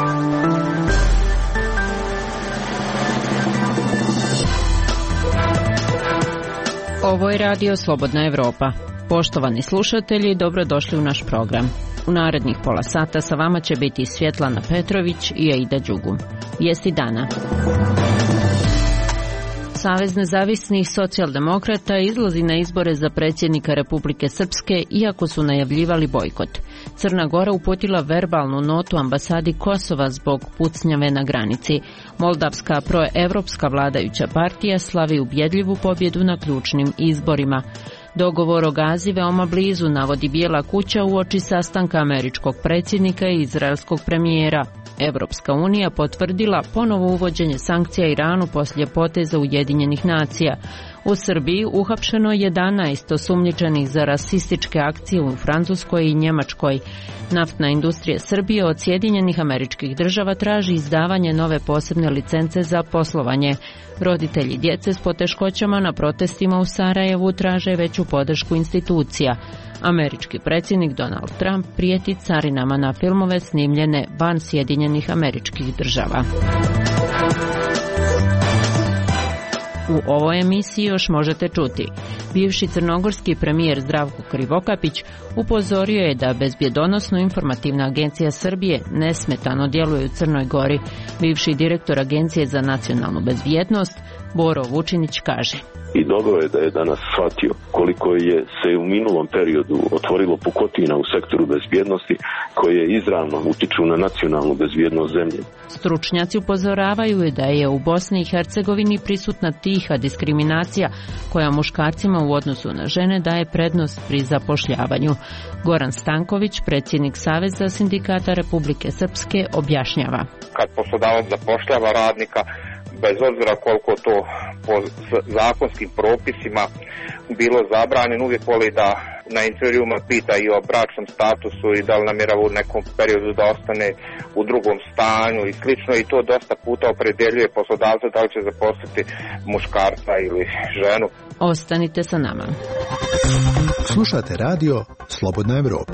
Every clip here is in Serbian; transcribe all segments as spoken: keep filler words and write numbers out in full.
Ovo je radio Slobodna Evropa. Poštovani slušatelji, dobrodošli u naš program. U narednih pola sata sa vama će biti Svjetlana Petrović i Aida Đugum. Vijesti dana. Savez nezavisnih socijaldemokrata izlazi na izbore za predsjednika Republike Srpske, iako su najavljivali bojkot. Crna Gora uputila verbalnu notu ambasadi Kosova zbog pucnjave na granici. Moldavska proevropska vladajuća partija slavi ubjedljivu pobjedu na ključnim izborima. Dogovor o Gazi veoma blizu, navodi Bijela kuća uoči sastanka američkog predsjednika i izraelskog premijera. Evropska unija potvrdila ponovo uvođenje sankcija Iranu poslije poteza Ujedinjenih nacija. U Srbiji uhapšeno jedanaest osumnjičenih za rasističke akcije u Francuskoj i Njemačkoj. Naftna industrija Srbije od Sjedinjenih Američkih Država traži izdavanje nove posebne licence za poslovanje. Roditelji djece s poteškoćama na protestima u Sarajevu traže veću podršku institucija. Američki predsjednik Donald Trump prijeti carinama na filmove snimljene van Sjedinjenih Američkih Država. U ovoj emisiji još možete čuti. Bivši crnogorski premijer Zdravko Krivokapić upozorio je da bezbjedonosno informativna agencija Srbije nesmetano djeluje u Crnoj Gori. Bivši direktor Agencije za nacionalnu bezbjednost Boro Vučinić kaže: I dobro je da je danas shvatio koliko je se u minulom periodu otvorilo pukotina u sektoru bezbjednosti koje izravno utiču na nacionalnu bezbjednost zemlje. Stručnjaci upozoravaju da je u Bosni i Hercegovini prisutna tiha diskriminacija koja muškarcima u odnosu na žene daje prednost pri zapošljavanju. Goran Stanković, predsjednik Saveza sindikata Republike Srpske, objašnjava: Kad poslodavac zapošljava radnika, bez obzira koliko to po zakonskim propisima bilo zabranjeno, uvijek voli da na intervjuima pita i o bračnom statusu i da li namjerava u nekom periodu da ostane u drugom stanju i slično, i to dosta puta opredjeljuje poslodavca da li će zaposliti muškarca ili ženu. Ostanite sa nama. Slušate radio Slobodna Evropa.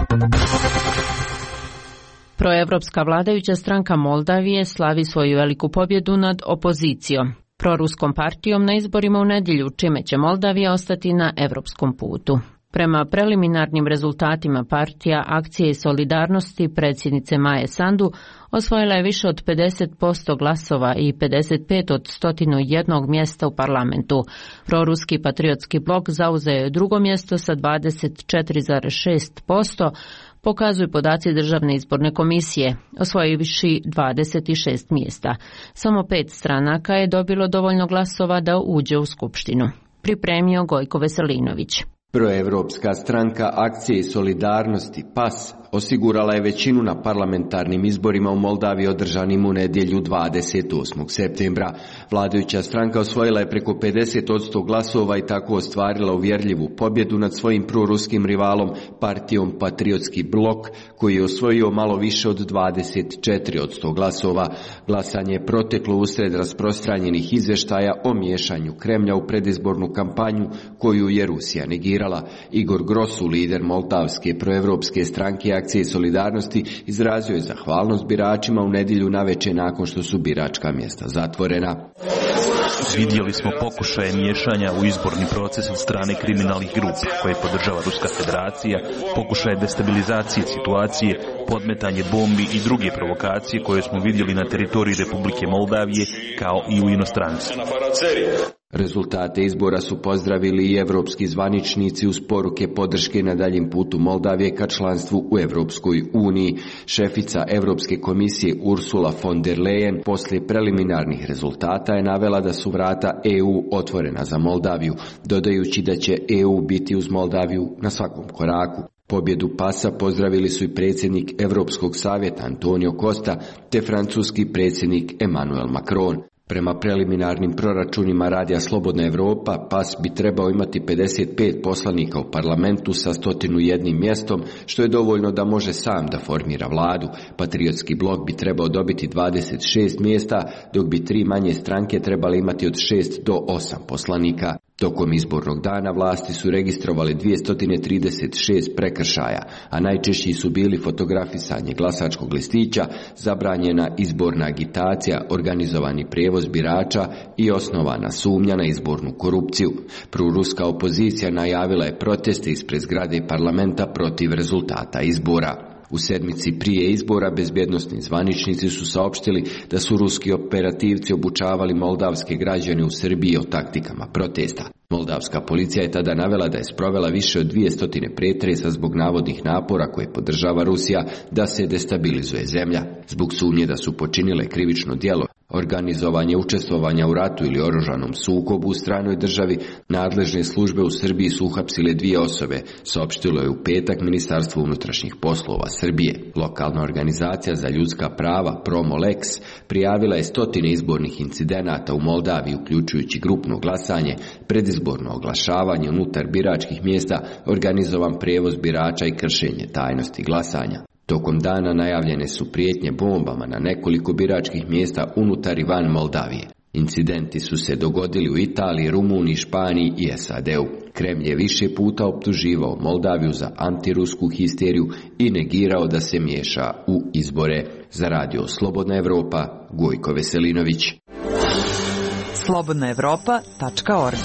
Proevropska vladajuća stranka Moldavije slavi svoju veliku pobjedu nad opozicijom, proruskom partijom na izborima u nedjelju, čime će Moldavija ostati na evropskom putu. Prema preliminarnim rezultatima partija Akcije i solidarnosti predsjednice Maje Sandu osvojila je više od pedeset posto glasova i pedeset pet od sto jedan mjesta u parlamentu. Proruski patriotski blok zauzeo je drugo mjesto sa dvadeset četiri zarez šest posto, pokazuju podaci Državne izborne komisije, osvojivši dvadeset šest mjesta. Samo pet stranaka je dobilo dovoljno glasova da uđe u skupštinu. Pripremio Gojko Veselinović. Proevropska stranka Akcije i solidarnosti PAS osigurala je većinu na parlamentarnim izborima u Moldaviji održanim u nedjelju dvadeset osmog septembra. Vladajuća stranka osvojila je preko pedeset posto glasova i tako ostvarila uvjerljivu pobjedu nad svojim proruskim rivalom partijom Patriotski blok, koji je osvojio malo više od dvadeset četiri posto glasova. Glasanje je proteklo usred rasprostranjenih izvještaja o miješanju Kremlja u predizbornu kampanju koju je Rusija negirala. Igor Grosu, lider moldavske proevropske stranke Akcije i solidarnosti, izrazio je zahvalnost biračima u nedjelju navečer nakon što su biračka mjesta zatvorena. Vidjeli smo pokušaje miješanja u izborni proces od strane kriminalnih grupa koje podržava Ruska federacija, pokušaje destabilizacije situacije, podmetanje bombi i druge provokacije koje smo vidjeli na teritoriji Republike Moldavije kao i u inostranstvu. Rezultate izbora su pozdravili i evropski zvaničnici uz poruke podrške na daljem putu Moldavije ka članstvu u Evropskoj uniji. Šefica Evropske komisije Ursula von der Leyen poslije preliminarnih rezultata je navela da su vrata E U otvorena za Moldaviju, dodajući da će E U biti uz Moldaviju na svakom koraku. Pobjedu PAS-a pozdravili su i predsjednik Europskog savjeta Antonio Costa te francuski predsjednik Emmanuel Macron. Prema preliminarnim proračunima Radija Slobodna Evropa, PAS bi trebao imati pedeset pet poslanika u parlamentu sa sto jedan mjestom, što je dovoljno da može sam da formira vladu. Patriotski blok bi trebao dobiti dvadeset šest mjesta, dok bi tri manje stranke trebali imati od šest do osam poslanika. Tokom izbornog dana vlasti su registrovali dvjesto trideset šest prekršaja, a najčešći su bili fotografisanje glasačkog listića, zabranjena izborna agitacija, organizovani prijevoz birača i osnovana sumnja na izbornu korupciju. Proruska opozicija najavila je proteste ispred zgrade parlamenta protiv rezultata izbora. U sedmici prije izbora bezbjednosni zvaničnici su saopštili da su ruski operativci obučavali moldavske građane u Srbiji o taktikama protesta. Moldavska policija je tada navela da je sprovela više od dvjesto pretresa zbog navodnih napora koje podržava Rusija da se destabilizuje zemlja. Zbog sumnje da su počinile krivično djelo, organizovanje učestvovanja u ratu ili oružanom sukobu u stranoj državi, nadležne službe u Srbiji su uhapsile dvije osobe, saopštilo je u petak Ministarstvo unutrašnjih poslova Srbije. Lokalna organizacija za ljudska prava Promolex prijavila je stotine izbornih incidenata u Moldaviji, uključujući grupno glasanje, predizborno oglašavanje unutar biračkih mjesta, organizovan prijevoz birača i kršenje tajnosti glasanja. Tokom dana najavljene su prijetnje bombama na nekoliko biračkih mjesta unutar i van Moldavije. Incidenti su se dogodili u Italiji, Rumuniji, Španiji i S A D-u. Kremlj je više puta optuživao Moldaviju za antirusku histeriju i negirao da se miješa u izbore. Za radio Slobodna Evropa, Gojko Veselinović. slobodna evropa tačka org.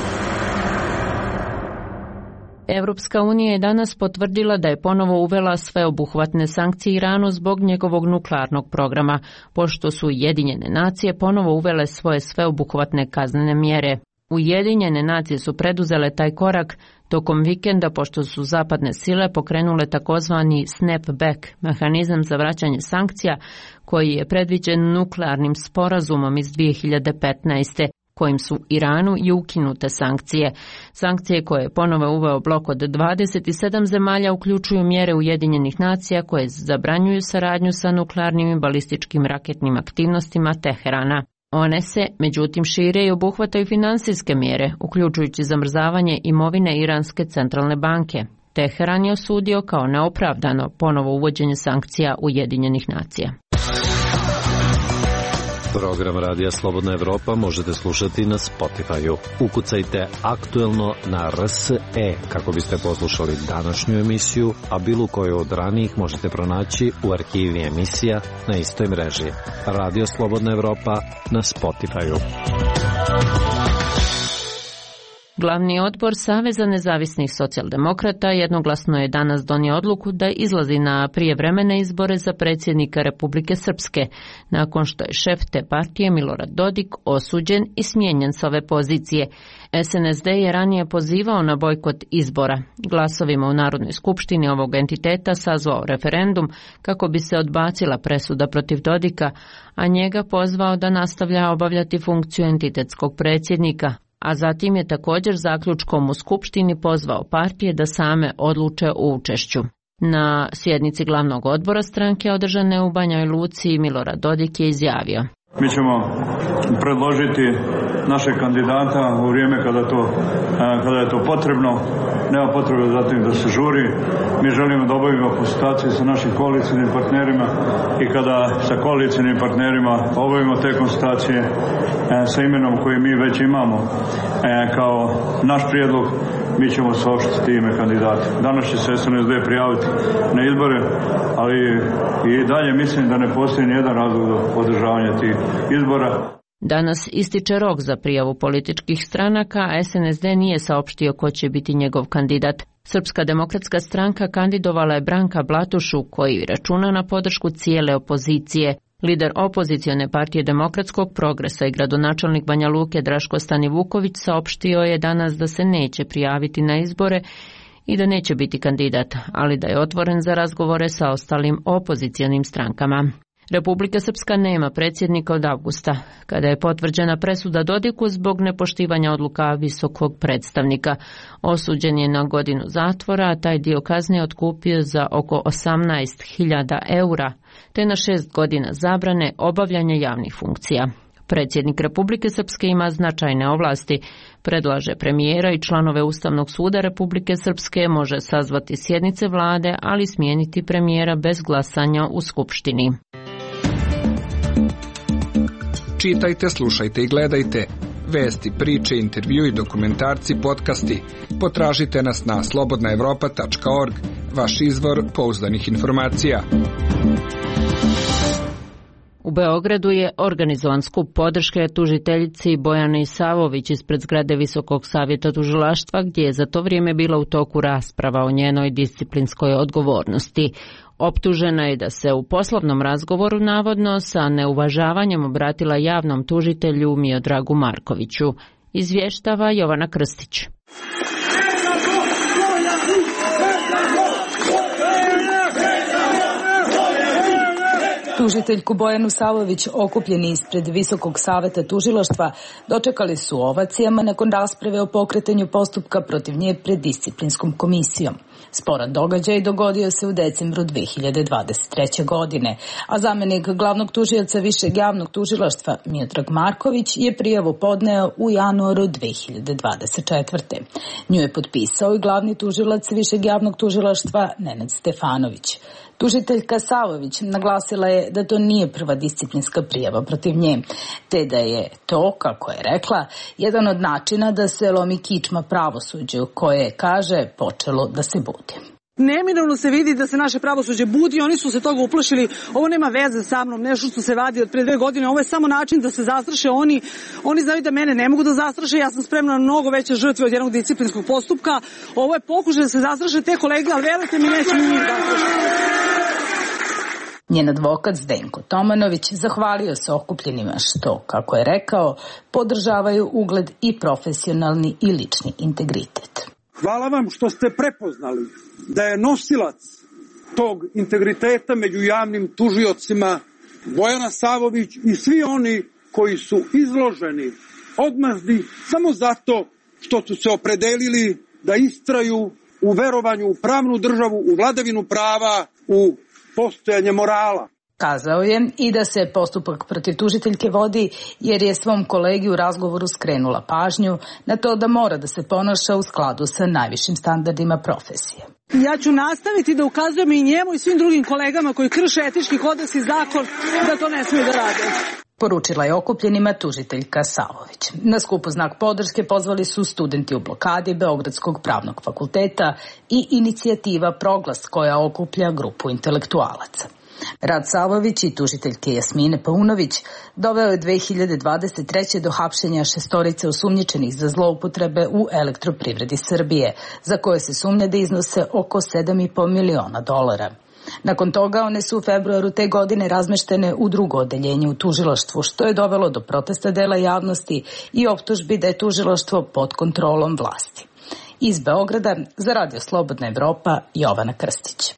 Evropska unija je danas potvrdila da je ponovo uvela sveobuhvatne sankcije Iranu zbog njegovog nuklearnog programa, pošto su Ujedinjene nacije ponovo uvele svoje sveobuhvatne kaznene mjere. Ujedinjene nacije su preduzele taj korak tokom vikenda pošto su zapadne sile pokrenule takozvani snapback, mehanizam za vraćanje sankcija koji je predviđen nuklearnim sporazumom iz dvije hiljade petnaeste. kojim su Iranu i ukinute sankcije. Sankcije koje je ponovo uveo blok od dvadeset sedam zemalja uključuju mjere Ujedinjenih nacija koje zabranjuju saradnju sa nuklearnim i balističkim raketnim aktivnostima Teherana. One se, međutim, šire i obuhvataju finansijske mjere, uključujući zamrzavanje imovine Iranske centralne banke. Teheran je osudio kao neopravdano ponovo uvođenje sankcija Ujedinjenih nacija. Program Radija Slobodna Evropa možete slušati na Spotify-u. Ukucajte aktuelno na R S E kako biste poslušali današnju emisiju, a bilo koju od ranijih možete pronaći u arhivi emisija na istoj mreži. Radio Slobodna Evropa na Spotify-u. Glavni odbor Saveza nezavisnih socijaldemokrata jednoglasno je danas donio odluku da izlazi na prijevremene izbore za predsjednika Republike Srpske, nakon što je šef te partije Milorad Dodik osuđen i smijenjen s ove pozicije. S N S D je ranije pozivao na bojkot izbora. Glasovima u Narodnoj skupštini ovog entiteta sazvao referendum kako bi se odbacila presuda protiv Dodika, a njega pozvao da nastavlja obavljati funkciju entitetskog predsjednika, a zatim je također zaključkom u Skupštini pozvao partije da same odluče o učešću. Na sjednici glavnog odbora stranke održane u Banjoj Luci Milorad Dodik je izjavio: Mi ćemo predložiti naše kandidata u vrijeme kada, to, kada je to potrebno. Nema potrebe zatim da se žuri. Mi želimo da obavimo konsultacije sa našim koalicijnim partnerima i kada sa koalicijnim partnerima obavimo te konsultacije sa imenom koje mi već imamo kao naš prijedlog, mi ćemo saopštiti ime kandidata. Danas će se S N S D prijaviti na izbore, ali i dalje mislim da ne postoji nijedan razlog za održavanje tih izbora. Danas ističe rok za prijavu političkih stranaka, a S N S D nije saopštio ko će biti njegov kandidat. Srpska demokratska stranka kandidovala je Branka Blatušu, koji računa na podršku cijele opozicije. Lider opozicione partije Demokratskog progresa i gradonačelnik Banja Luke Draško Stanivuković saopštio je danas da se neće prijaviti na izbore i da neće biti kandidat, ali da je otvoren za razgovore sa ostalim opozicionim strankama. Republika Srpska nema predsjednika od avgusta, kada je potvrđena presuda Dodiku zbog nepoštivanja odluka visokog predstavnika. Osuđen je na godinu zatvora, a taj dio kazne je otkupio za oko osamnaest hiljada eura, te na šest godina zabrane obavljanja javnih funkcija. Predsjednik Republike Srpske ima značajne ovlasti, predlaže premijera i članove Ustavnog suda Republike Srpske, može sazvati sjednice vlade, ali smijeniti premijera bez glasanja u Skupštini. Čitajte, slušajte i gledajte Vesti, priče, intervju i dokumentarci, podcasti. Potražite nas na slobodna evropa tačka org, vaš izvor pouzdanih informacija. U Beogradu je organizovan skup podrške tužiteljici Bojani Savović ispred zgrade Visokog savjeta tužilaštva, gdje je za to vrijeme bila u toku rasprava o njenoj disciplinskoj odgovornosti. Optužena je da se u poslovnom razgovoru navodno sa neuvažavanjem obratila javnom tužitelju Miodragu Markoviću. Izvještava Jovana Krstić. Tužiteljku Bojanu Savović, okupljeni ispred Visokog saveta tužilaštva, dočekali su ovacijama nakon rasprave o pokretanju postupka protiv nje pred disciplinskom komisijom. Sporan događaj dogodio se u decembru dve hiljade dvadeset treće. godine, a zamjenik glavnog tužioca Višeg javnog tužilaštva Miodrag Marković je prijavu podneo u januaru dve hiljade dvadeset četvrte. Nju je potpisao i glavni tužilac Višeg javnog tužilaštva Nenad Stefanović. Tužiteljka Savović naglasila je da to nije prva disciplinska prijava protiv nje, te da je to, kako je rekla, jedan od načina da se lomi kičma pravosuđu koje, kaže, počelo da se budi. Neminovno se vidi da se naše pravosuđe budi, oni su se toga uplašili, ovo nema veze sa mnom, nešto što se vadi od pre dve godine, ovo je samo način da se zastraše oni, oni znaju da mene ne mogu da zastraše, ja sam spremna na mnogo veće žrtve od jednog disciplinskog postupka, ovo je pokušaj da se zastraše te kolege, ali verujte mi, neće njih zastrašiti. Njen advokat Zdenko Tomanović zahvalio se okupljenima što, kako je rekao, podržavaju ugled i profesionalni i lični integritet. Hvala vam što ste prepoznali da je nosilac tog integriteta među javnim tužiocima Bojana Savović i svi oni koji su izloženi odmazdi samo zato što su se opredelili da istraju u verovanju u pravnu državu, u vladavinu prava, u postojanje morala. Kazao je i da se postupak protiv tužiteljke vodi jer je svom kolegi u razgovoru skrenula pažnju na to da mora da se ponaša u skladu sa najvišim standardima profesije. Ja ću nastaviti da ukazujem i njemu i svim drugim kolegama koji krše etički kodeks i zakon da to ne smiju da rade. Poručila je okupljenima tužiteljka Savović. Na skupu znak podrške pozvali su studenti u blokadi Beogradskog pravnog fakulteta i inicijativa Proglas koja okuplja grupu intelektualaca. Rad Savović i tužiteljke Jasmine Paunović doveo je dve hiljade dvadeset treće. do hapšenja šestorice osumnjičenih za zloupotrebe u Elektroprivredi Srbije, za koje se sumnja da iznose oko sedam i po miliona dolara. Nakon toga one su u februaru te godine razmeštene u drugo odeljenje u tužilaštvu, što je dovelo do protesta dela javnosti i optužbi da je tužilaštvo pod kontrolom vlasti. Iz Beograda za Radio Slobodna Evropa, Jovana Krstić.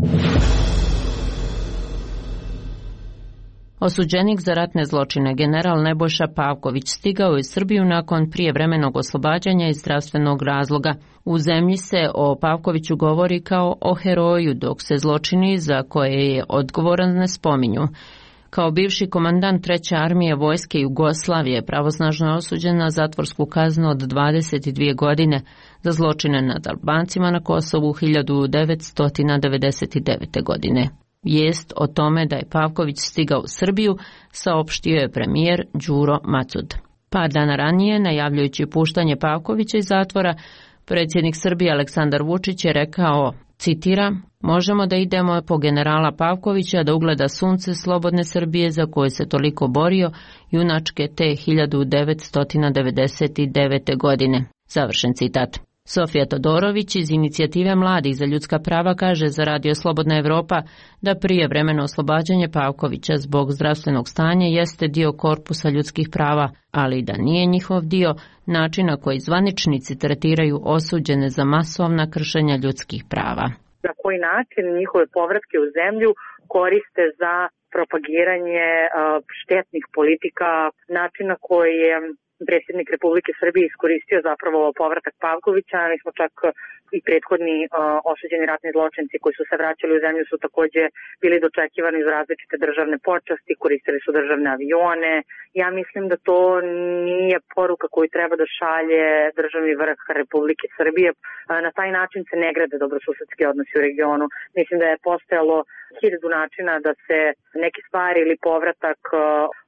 Osuđenik za ratne zločine general Nebojša Pavković stigao je u Srbiju nakon prijevremenog oslobađanja iz zdravstvenog razloga. U zemlji se o Pavkoviću govori kao o heroju, dok se zločini za koje je odgovoran ne spominju. Kao bivši komandant treće armije vojske Jugoslavije pravosnažno je osuđen na zatvorsku kaznu od dvadeset dvije godine za zločine nad Albancima na Kosovu hiljadu devetsto devedeset devete. godine. Vijest o tome da je Pavković stigao u Srbiju saopštio je premijer Đuro Macud. Par dana ranije, najavljujući puštanje Pavkovića iz zatvora, predsjednik Srbije Aleksandar Vučić je rekao, citiram, možemo da idemo po generala Pavkovića da ugleda sunce slobodne Srbije za koje se toliko borio junačke te hiljadu devetsto devedeset devete. godine. Završen citat. Sofija Todorović iz inicijative Mladih za ljudska prava kaže za Radio Slobodna Evropa da prijevremeno oslobađanje Pavkovića zbog zdravstvenog stanja jeste dio korpusa ljudskih prava, ali da nije njihov dio načina koji zvaničnici tretiraju osuđene za masovna kršenja ljudskih prava. Na koji način njihove povratke u zemlju koriste za propagiranje štetnih politika, načina koji je predsjednik Republike Srbije iskoristio zapravo povratak Pavkovića. Mi smo čak i prethodni uh, osuđeni ratni zločinci koji su se vraćali u zemlju su također bili dočekivani za različite državne počasti, koristili su državne avione. Ja mislim da to nije poruka koju treba da šalje državni vrh Republike Srbije. Uh, na taj način se ne grade dobrosusedski odnosi u regionu. Mislim da je postojalo hiljadu načina da se neke stvari ili povratak uh,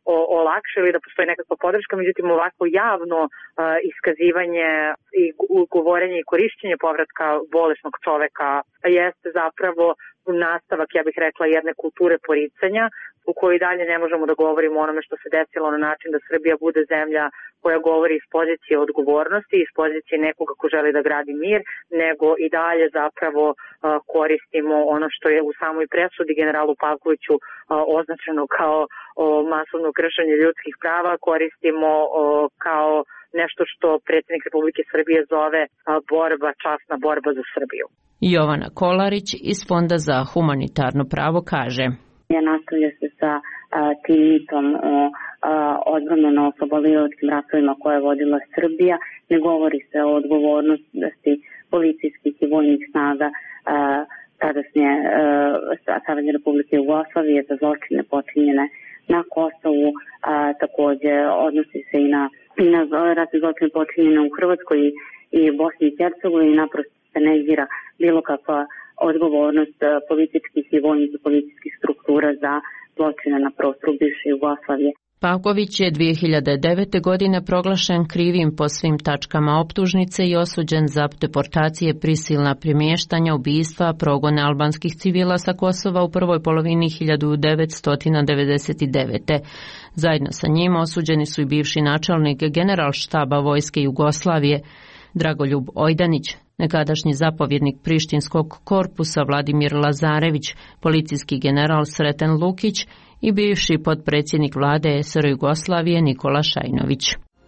olakšali, da postoji nekakva podrška, međutim ovako javno uh, iskazivanje i govorenje i korišćenje povratka bolesnog čoveka jeste zapravo nastavak, ja bih rekla, jedne kulture poricanja u kojoj dalje ne možemo da govorimo o onome što se desilo na način da Srbija bude zemlja koja govori iz pozicije odgovornosti, iz pozicije nekoga ko želi da gradi mir, nego i dalje zapravo uh, koristimo ono što je u samoj presudi generalu Pavkoviću uh, označeno kao uh, masovno kršenje ljudskih prava, koristimo uh, kao nešto što predsjednik Republike Srbije zove uh, borba, časna borba za Srbiju. Jovana Kolarić iz Fonda za humanitarno pravo kaže: nastavlja se sa a, tim mitom o odbrambeno-oslobodilačkim ratovima koje je vodila Srbija. Ne govori se o odgovornosti policijskih i vojnih snaga a, tadašnje Savezne Republike Jugoslavije za zločine počinjene na Kosovu. A, takođe odnosi se i na, i na ratne zločine počinjene u Hrvatskoj i, i Bosni i Hercegovini. Naprosto se negira bilo kakva odgovornost političkih i vojnih i policijskih struktura za zločine na prostoru bivše Jugoslavije. Pavković je dvije hiljade devete. godine proglašen krivim po svim tačkama optužnice i osuđen za deportacije, prisilna premještanja, ubistva, progone albanskih civila sa Kosova u prvoj polovini hiljadu devetsto devedeset devete. Zajedno sa njim osuđeni su i bivši načelnik Generalštaba vojske Jugoslavije Dragoljub Ojdanić, nekadašnji zapovjednik Prištinskog korpusa Vladimir Lazarević, policijski general Sreten Lukić i bivši potpredsjednik vlade es er Jugoslavije Nikola Šajnović.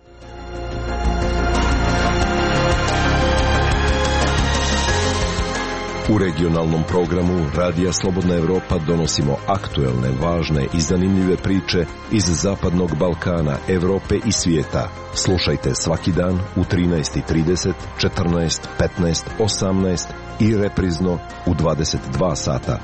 U regionalnom programu Radija Slobodna Evropa donosimo aktuelne, važne i zanimljive priče iz Zapadnog Balkana, Evrope i svijeta. Slušajte svaki dan u trinaest i trideset, četrnaest, petnaest, osamnaest i reprizno u dvadeset dva sata.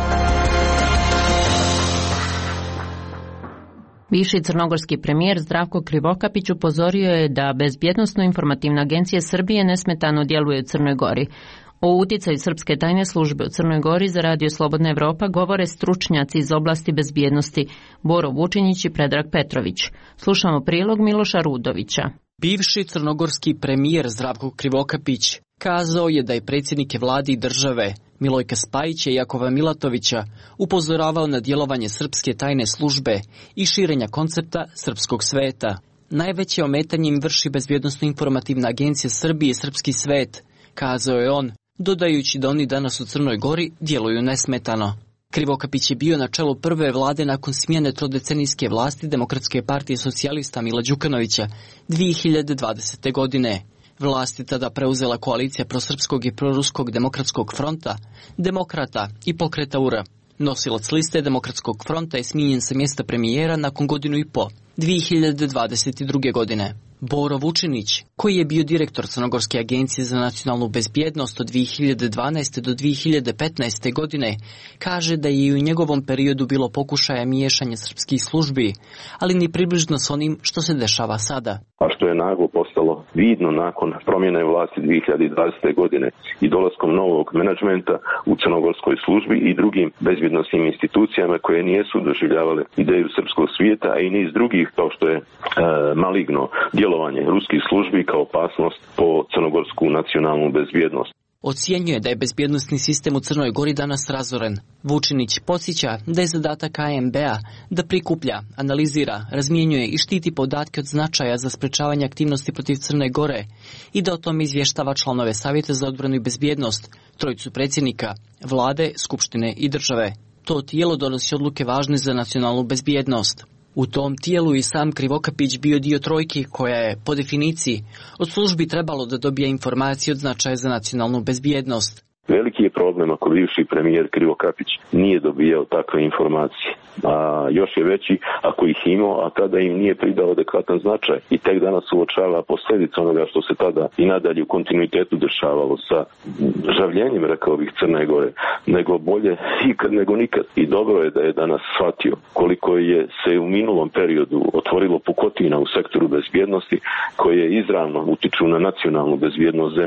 Bivši crnogorski premijer Zdravko Krivokapić upozorio je da Bezbjednosno-informativna agencija Srbije nesmetano djeluje u Crnoj Gori. O utjecaju srpske tajne službe u Crnoj Gori za Radio Slobodna Evropa govore stručnjaci iz oblasti bezbjednosti Boro Vučinić i Predrag Petrović. Slušamo prilog Miloša Rudovića. Bivši crnogorski premijer Zdravko Krivokapić kazao je da je predsjednike vlade i države Milojka Spajića i Jakova Milatovića upozoravao na djelovanje srpske tajne službe i širenja koncepta srpskog sveta. Najveće ometanje im vrši Bezbjednosno-informativna agencija Srbije i srpski svet, kazao je on, dodajući da oni danas u Crnoj Gori djeluju nesmetano. Krivokapić je bio na čelu prve vlade nakon smjene trodecenijske vlasti Demokratske partije socijalista Mila Đukanovića dvije hiljade dvadesete. godine. Vlast je tada preuzela koalicija prosrpskog i proruskog demokratskog fronta, demokrata i pokreta U R. Nosilac liste Demokratskog fronta je smijenjen sa mjesta premijera nakon godinu i po, dvije hiljade dvadeset druge. godine. Boro Vučinić, koji je bio direktor Crnogorske agencije za nacionalnu bezbjednost od dvije hiljade dvanaeste. do dvije hiljade petnaeste. godine, kaže da je i u njegovom periodu bilo pokušaja miješanja srpskih službi, ali ni približno s onim što se dešava sada. A što je naglo postalo vidno nakon promjene vlasti dvije hiljade dvadesete. godine i dolaskom novog menadžmenta u crnogorskoj službi i drugim bezbjednosnim institucijama koje nijesu doživljavale ideju srpskog svijeta, a i niz drugih kao što je e, maligno djelovanje ruskih službi kao opasnost po crnogorsku nacionalnu bezbjednost. Ocjenjuje da je bezbjednosni sistem u Crnoj Gori danas razoren. Vučinić podsjeća da je zadatak A M B-a da prikuplja, analizira, razmjenjuje i štiti podatke od značaja za sprečavanje aktivnosti protiv Crne Gore i da o tome izvještava članove Savjeta za odbranu i bezbjednost, trojicu predsjednika, vlade, skupštine i države. To tijelo donosi odluke važne za nacionalnu bezbjednost. U tom tijelu i sam Krivokapić bio dio trojke koja je, po definiciji, od službi trebalo da dobije informacije od značaja za nacionalnu bezbjednost. Veliki je problem ako bivši premijer Krivokapić nije dobijao takve informacije. A još je veći ako ih imao, a tada im nije pridao adekvatan značaj. I tek danas uočava posljedica onoga što se tada i nadalje u kontinuitetu dešavalo sa žavljenjem, rekao bih, Crne Gore, nego bolje ikad nego nikad. I dobro je da je danas shvatio koliko je se u minulom periodu otvorilo pukotina u sektoru bezbjednosti koje izravno utiču na nacionalnu bezbjednost zemlje.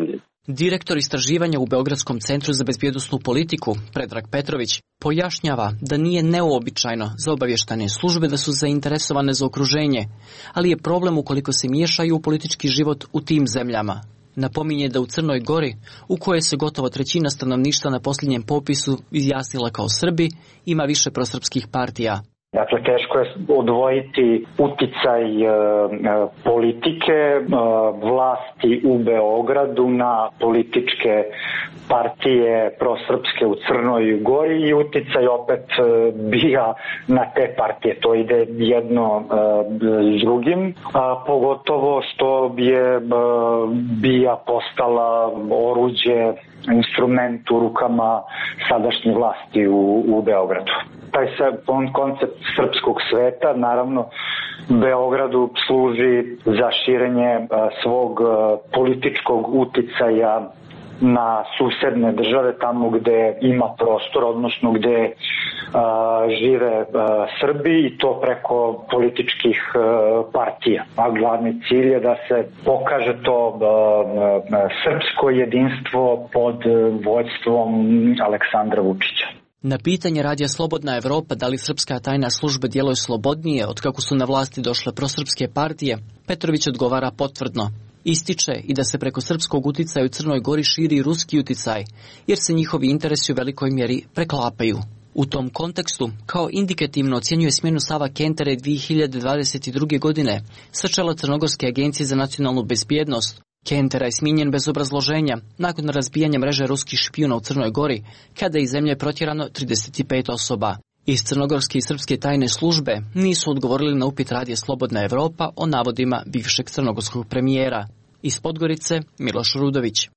Direktor istraživanja u Beogradskom centru za bezbjednosnu politiku, Predrag Petrović, pojašnjava da nije neobičajno za obavještajne službe da su zainteresovane za okruženje, ali je problem ukoliko se miješaju u politički život u tim zemljama. Napominje da u Crnoj Gori, u kojoj se gotovo trećina stanovništva na posljednjem popisu izjasnila kao Srbi, ima više prosrpskih partija. Dakle, teško je odvojiti uticaj e, politike, e, vlasti u Beogradu na političke partije prosrpske u Crnoj Gori i uticaj opet e, bija na te partije. To ide jedno e, s drugim, a pogotovo što je e, bija postala oruđe, instrument u rukama sadašnje vlasti u, u Beogradu. Taj se koncept srpskog sveta, naravno, Beogradu služi za širenje svog političkog uticaja na susedne države, tamo gde ima prostor, odnosno gde a, žive a, Srbi, i to preko političkih a, partija. A glavni cilj je da se pokaže to a, a, srpsko jedinstvo pod vođstvom Aleksandra Vučića. Na pitanje radija Slobodna Evropa da li srpska tajna služba djeluje slobodnije od kako su na vlasti došle prosrpske partije, Petrović odgovara potvrdno. Ističe i da se preko srpskog uticaja u Crnoj Gori širi ruski uticaj, jer se njihovi interesi u velikoj mjeri preklapaju. U tom kontekstu, kao indikativno ocjenjuje smjenu Sava Kentere dvije hiljade dvadeset druge. godine sa čela Crnogorske agencije za nacionalnu bezbjednost. Kentera je smijenjen bez obrazloženja nakon razbijanja mreže ruskih špijuna u Crnoj Gori, kada je iz zemlje protjerano trideset pet osoba. Iz crnogorske i srpske tajne službe nisu odgovorili na upit radija Slobodna Evropa o navodima bivšeg crnogorskog premijera. Iz Podgorice, Miloš Rudović.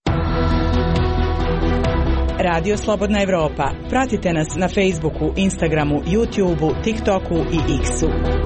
Radio Slobodna Evropa. Pratite nas na Facebooku, Instagramu, YouTubeu, TikToku i X-u.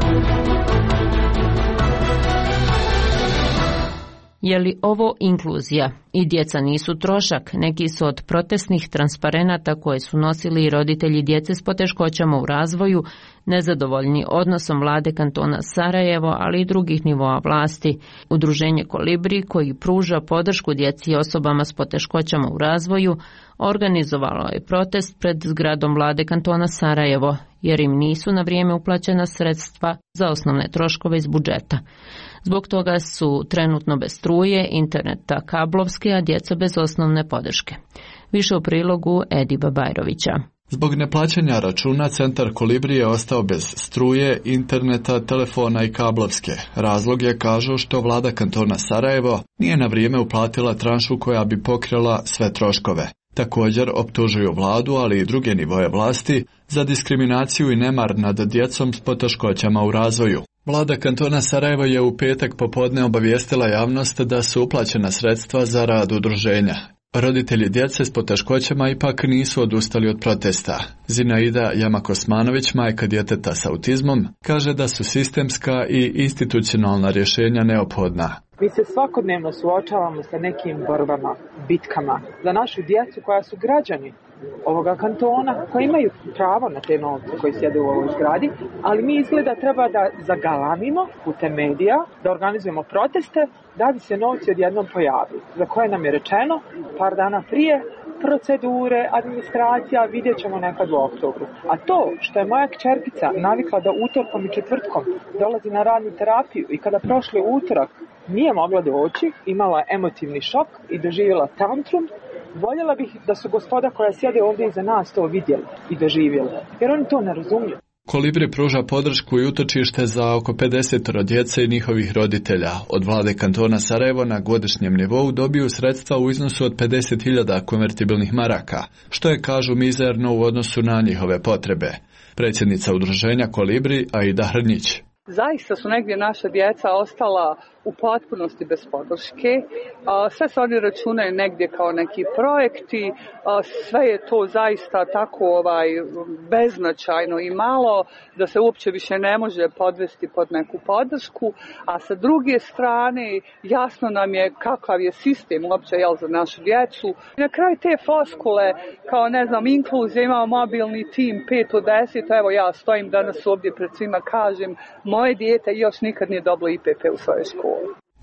Je li ovo inkluzija? I djeca nisu trošak. Neki su od protestnih transparenata koje su nosili i roditelji djece s poteškoćama u razvoju nezadovoljni odnosom vlade kantona Sarajevo, ali i drugih nivoa vlasti. Udruženje Kolibri, koji pruža podršku djeci i osobama s poteškoćama u razvoju, organizovalo je protest pred zgradom vlade kantona Sarajevo, jer im nisu na vrijeme uplaćena sredstva za osnovne troškove iz budžeta. Zbog toga su trenutno bez struje, interneta, kablovske, a djeca bez osnovne podrške. Više u prilogu Ediba Bajrovića. Zbog neplaćanja računa, centar Kolibri je ostao bez struje, interneta, telefona i kablovske. Razlog je, kažu, što vlada kantona Sarajevo nije na vrijeme uplatila tranšu koja bi pokrila sve troškove. Također optužuju vladu, ali i druge nivoje vlasti, za diskriminaciju i nemar nad djecom s poteškoćama u razvoju. Vlada kantona Sarajevo je u petak popodne obavijestila javnost da su uplaćena sredstva za rad udruženja. Roditelji djece s poteškoćama ipak nisu odustali od protesta. Zinaida Jamak-Osmanović, majka djeteta s autizmom, kaže da su sistemska i institucionalna rješenja neophodna. Mi se svakodnevno suočavamo sa nekim borbama, bitkama za našu djecu koja su građani ovoga kantona, koji imaju pravo na te novce koji sjede u ovoj zgradi, ali mi izgleda treba da zagalamimo putem medija, da organizujemo proteste, da bi se novci odjednom pojavili, za koje nam je rečeno par dana prije procedure, administracija, vidjet ćemo nekad u oktobru. A to što je moja kćerkica navikla da utorkom i četvrtkom dolazi na radnu terapiju i kada prošli utorak nije mogla doći, imala emotivni šok i doživjela tantrum, voljela bih da su gospoda koja sjede ovdje iza nas to vidjeli i doživjeli, jer oni to ne razumiju. Kolibri pruža podršku i utočište za oko pedeset djece i njihovih roditelja. Od vlade kantona Sarajevo na godišnjem nivou dobiju sredstva u iznosu od pedeset hiljada konvertibilnih maraka, što je, kažu, mizerno u odnosu na njihove potrebe. Predsjednica udruženja Kolibri, Aida Hrnjić. Zaista su negdje naša djeca ostala u potpunosti bez podrške. Sve se oni računaju negdje kao neki projekti, sve je to zaista tako ovaj beznačajno i malo da se uopće više ne može podvesti pod neku podršku, a sa druge strane jasno nam je kakav je sistem uopće jel, za našu djecu. Na kraju te floskule kao ne znam inkluzija, imamo mobilni tim pet od deset, evo ja stojim danas ovdje pred svima kažem moje dijete još nikad nije dobilo I P P u svojoj školi.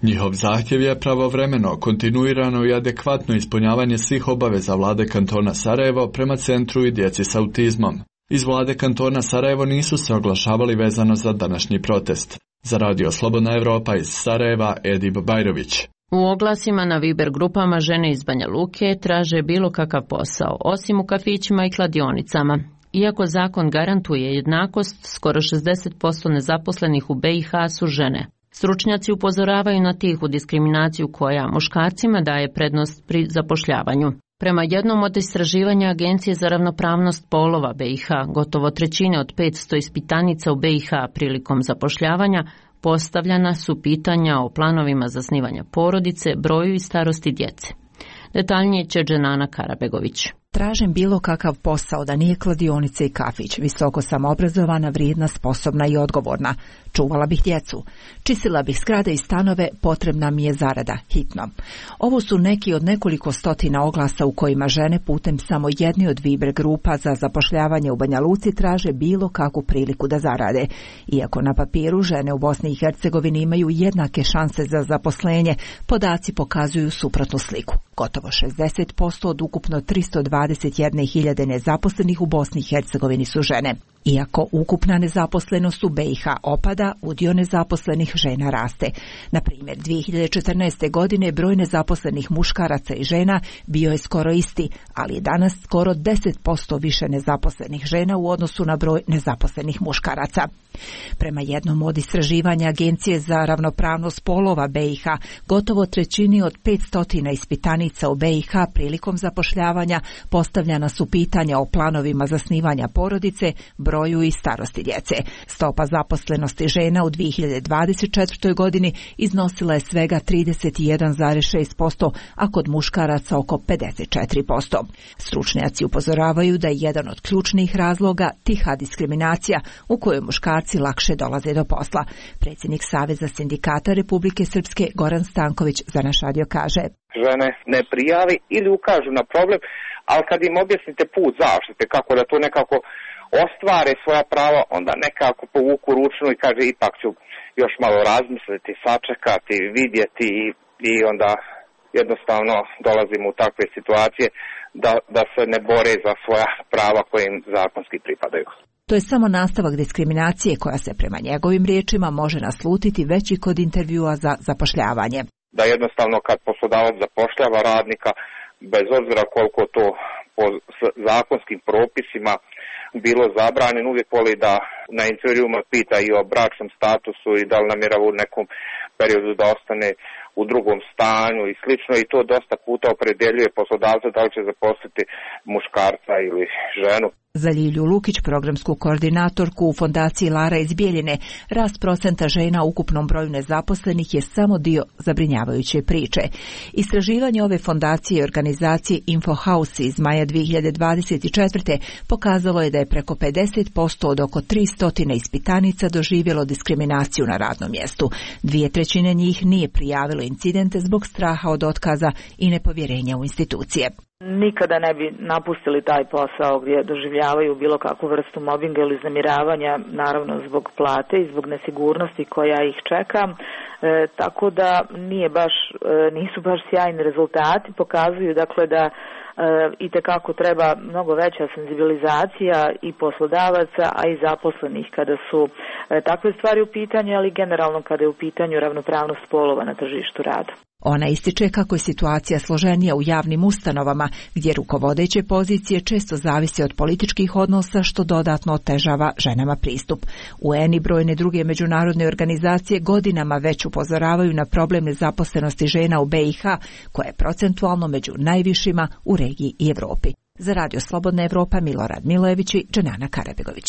Njihov zahtjev je pravovremeno, kontinuirano i adekvatno ispunjavanje svih obaveza vlade kantona Sarajevo prema centru i djeci s autizmom. Iz vlade kantona Sarajevo nisu se oglašavali vezano za današnji protest. Za Radio Slobodna Evropa iz Sarajeva, Edib Bajrović. U oglasima na Viber grupama žene iz Banja Luke traže bilo kakav posao, osim u kafićima i kladionicama. Iako zakon garantuje jednakost, skoro šezdeset posto nezaposlenih u be i ha su žene. Stručnjaci upozoravaju na tihu diskriminaciju koja muškarcima daje prednost pri zapošljavanju. Prema jednom od istraživanja Agencije za ravnopravnost polova be i ha, gotovo trećine od petsto ispitanica u be i ha prilikom zapošljavanja postavljana su pitanja o planovima zasnivanja porodice, broju i starosti djece. Detaljnije će Dženana Karabegović. Tražim bilo kakav posao da nije kladionica i kafić, visoko sam obrazovana, vrijedna, sposobna i odgovorna. Čuvala bih djecu. Čistila bih zgrade i stanove, potrebna mi je zarada, hitno. Ovo su neki od nekoliko stotina oglasa u kojima žene putem samo jedne od Viber grupa za zapošljavanje u Banja Luci traže bilo kakvu priliku da zarade. Iako na papiru žene u Bosni i Hercegovini imaju jednake šanse za zaposlenje, podaci pokazuju suprotnu sliku. Gotovo šezdeset posto od ukupno tristo dvadeset jedne hiljade nezaposlenih u Bosni i Hercegovini su žene. Iako ukupna nezaposlenost u be i ha opada, udio nezaposlenih žena raste. Na primjer, dvije hiljade četrnaeste. godine broj nezaposlenih muškaraca i žena bio je skoro isti, ali je danas skoro deset posto više nezaposlenih žena u odnosu na broj nezaposlenih muškaraca. Prema jednom od istraživanja Agencije za ravnopravnost polova be i ha, gotovo trećini od petsto ispitanica u be i ha prilikom zapošljavanja postavljana su pitanja o planovima zasnivanja porodice, broju i starosti djece. Stopa zaposlenosti žena u dvije hiljade dvadeset četvrtoj. godini iznosila je svega trideset jedan zarez šest posto, a kod muškaraca oko pedeset četiri posto. Stručnjaci upozoravaju da je jedan od ključnih razloga tiha diskriminacija u kojoj muškarci lakše dolaze do posla. Predsjednik Saveza sindikata Republike Srpske Goran Stanković za naš radio kaže: žene ne prijavi ili ukažu na problem, ali kad im objasnite put zaštite, kako da to nekako ostvare svoja prava, onda nekako povuku ručnu i kaže ipak ću još malo razmisliti, sačekati, vidjeti i, i onda jednostavno dolazimo u takve situacije da, da se ne bore za svoja prava koje im zakonski pripadaju. To je samo nastavak diskriminacije koja se prema njegovim riječima može naslutiti već i kod intervjua za zapošljavanje. Da jednostavno kad poslodavac zapošljava radnika, bez obzira koliko to po zakonskim propisima bilo zabranjeno, uvijek voli da na intervjuima pita i o bračnom statusu i da li namjerava u nekom periodu da ostane u drugom stanju i slično, i to dosta puta opredeljuje poslodavca da li će zaposliti muškarca ili ženu. Za Ljilju Lukić, programsku koordinatorku u fondaciji Lara iz Bijeljine, rast procenta žena u ukupnom broju nezaposlenih je samo dio zabrinjavajuće priče. Istraživanje ove fondacije i organizacije InfoHouse iz maja dvije hiljade dvadeset četvrte. pokazalo je da je preko pedeset posto od oko tristo ispitanica doživjelo diskriminaciju na radnom mjestu. Dvije trećine njih nije prijavilo incidente zbog straha od otkaza i nepovjerenja u institucije. Nikada ne bi napustili taj posao gdje doživljavaju bilo kakvu vrstu mobinga ili uznemiravanja, naravno zbog plate i zbog nesigurnosti koja ih čeka. E, tako da nije baš, e, nisu baš sjajni rezultati, pokazuju dakle da e, itekako treba mnogo veća senzibilizacija i poslodavaca, a i zaposlenih kada su e, takve stvari u pitanju, ali generalno kada je u pitanju ravnopravnost polova na tržištu rada. Ona ističe kako je situacija složenija u javnim ustanovama, gdje rukovodeće pozicije često zavise od političkih odnosa, što dodatno otežava ženama pristup. U en i brojne druge međunarodne organizacije godinama već upozoravaju na problem nezaposlenosti žena u be i ha, koja je procentualno među najvišima u regiji i Evropi. Za Radio Slobodna Evropa, Milorad Milojević i Dženana Karabegović.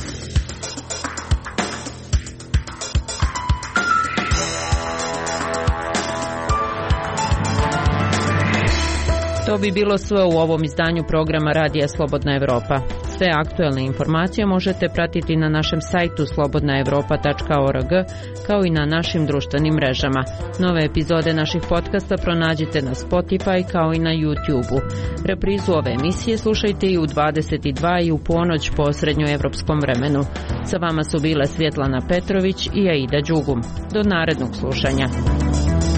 To bi bilo sve u ovom izdanju programa Radija Slobodna Evropa. Sve aktuelne informacije možete pratiti na našem sajtu slobodna evropa tačka org, kao i na našim društvenim mrežama. Nove epizode naših podcasta pronađite na Spotify kao i na YouTube-u. Reprizu ove emisije slušajte i u dvadeset dva i u ponoć po srednjoevropskom vremenu. Sa vama su bile Svjetlana Petrović i Aida Đugum. Do narednog slušanja.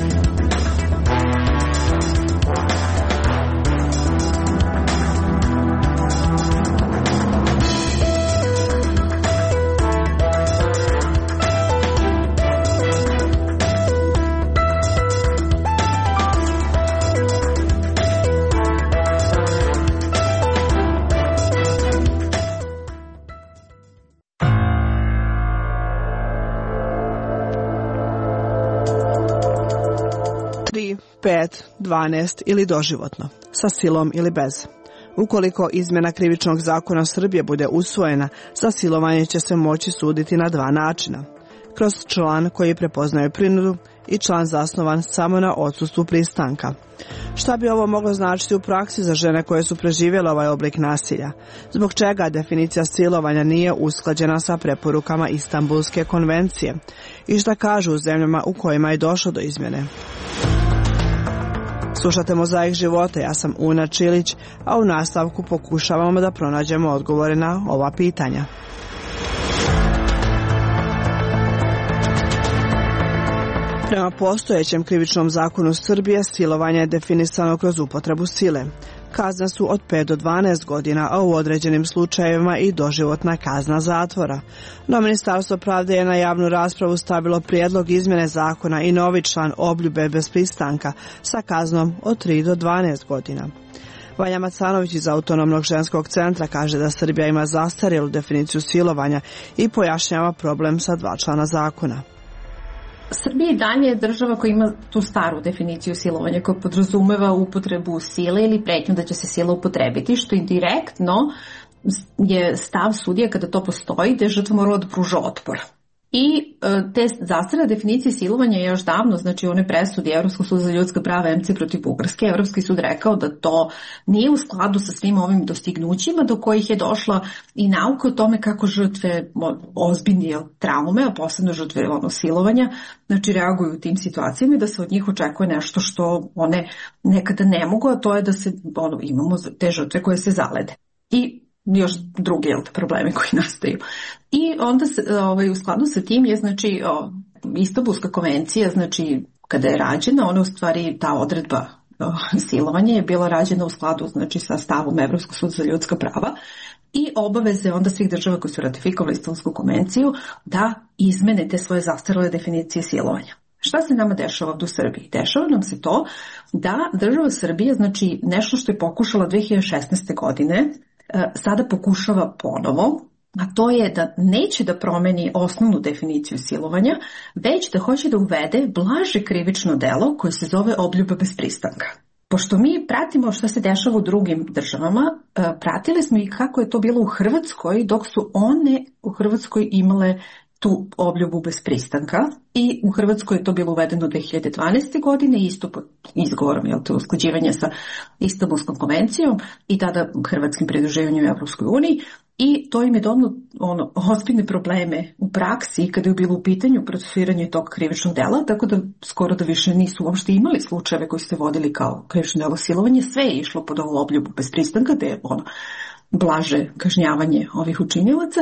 pet, dvanaest ili doživotno, sa silom ili bez. Ukoliko izmjena krivičnog zakona Srbije bude usvojena, za silovanje će se moći suditi na dva načina. Kroz član koji prepoznaje prinudu i član zasnovan samo na odsustvu pristanka. Šta bi ovo moglo značiti u praksi za žene koje su preživjele ovaj oblik nasilja? Zbog čega definicija silovanja nije usklađena sa preporukama Istanbulske konvencije? I šta kažu u zemljama u kojima je došlo do izmjene? Slušate Mozaik života, ja sam Una Čilić, a u nastavku pokušavamo da pronađemo odgovore na ova pitanja. Prema postojećem krivičnom zakonu Srbije, silovanje je definisano kroz upotrebu sile. Kazne su od pet do dvanaest godina, a u određenim slučajevima i doživotna kazna zatvora. No Ministarstvo pravde je na javnu raspravu stavilo prijedlog izmjene zakona i novi član obljube bez pristanka sa kaznom od tri do dvanaest godina. Vanja Macanović iz Autonomnog ženskog centra kaže da Srbija ima zastarjelu definiciju silovanja i pojašnjava problem sa dva člana zakona. Srbija i dalje je država koja ima tu staru definiciju silovanja koja podrazumeva upotrebu sile ili pretnju da će se sila upotrebiti, što indirektno je stav sudija kada to postoji da je žrtva morala da pruža otpor. I te zastarjele definicije silovanja je još davno, znači one presudi Evropskog suda za ljudska prava em ce protiv Bugarske, Evropski sud rekao da to nije u skladu sa svim ovim dostignućima do kojih je došla i nauka o tome kako žrtve ozbiljne traume, a posebno žrtve ono, silovanja, znači reaguju u tim situacijama i da se od njih očekuje nešto što one nekada ne mogu, a to je da se ono, imamo te žrtve koje se zalede. I još druge probleme koji nastaju. I onda ovaj, u skladu sa tim je znači o, Istanbulska konvencija, znači kada je rađena, ona u stvari ta odredba o, silovanja je bila rađena u skladu znači sa stavom Evropskog suda za ljudska prava i obaveze onda svih država koji su ratifikovali Istanbulsku konvenciju da izmene te svoje zastarjele definicije silovanja. Šta se nama dešava ovdje u Srbiji? Dešava nam se to da država Srbije, znači nešto što je pokušala dve hiljade šesnaeste. godine, sada pokušava ponovo, a to je da neće da promeni osnovnu definiciju silovanja, već da hoće da uvede blaže krivično delo koje se zove obljuba bez pristanka. Pošto mi pratimo šta se dešava u drugim državama, pratili smo i kako je to bilo u Hrvatskoj, dok su one u Hrvatskoj imale tu obljubu bez pristanka i u Hrvatskoj je to bilo uvedeno dve hiljade dvanaeste. godine isto pod izgovorom, jel, to usklađivanje sa Istanbulskom konvencijom i tada hrvatskim pridruživanjem u Evropskoj uniji i to im je donalo ono, ozbiljne probleme u praksi kada je bilo u pitanju procesuiranje tog krivičnog dela, tako da skoro da više nisu uopšte imali slučajeve koji su se vodili kao krivično delo silovanje, sve je išlo pod ovu obljubu bez pristanka, da je ono blaže kažnjavanje ovih učinilaca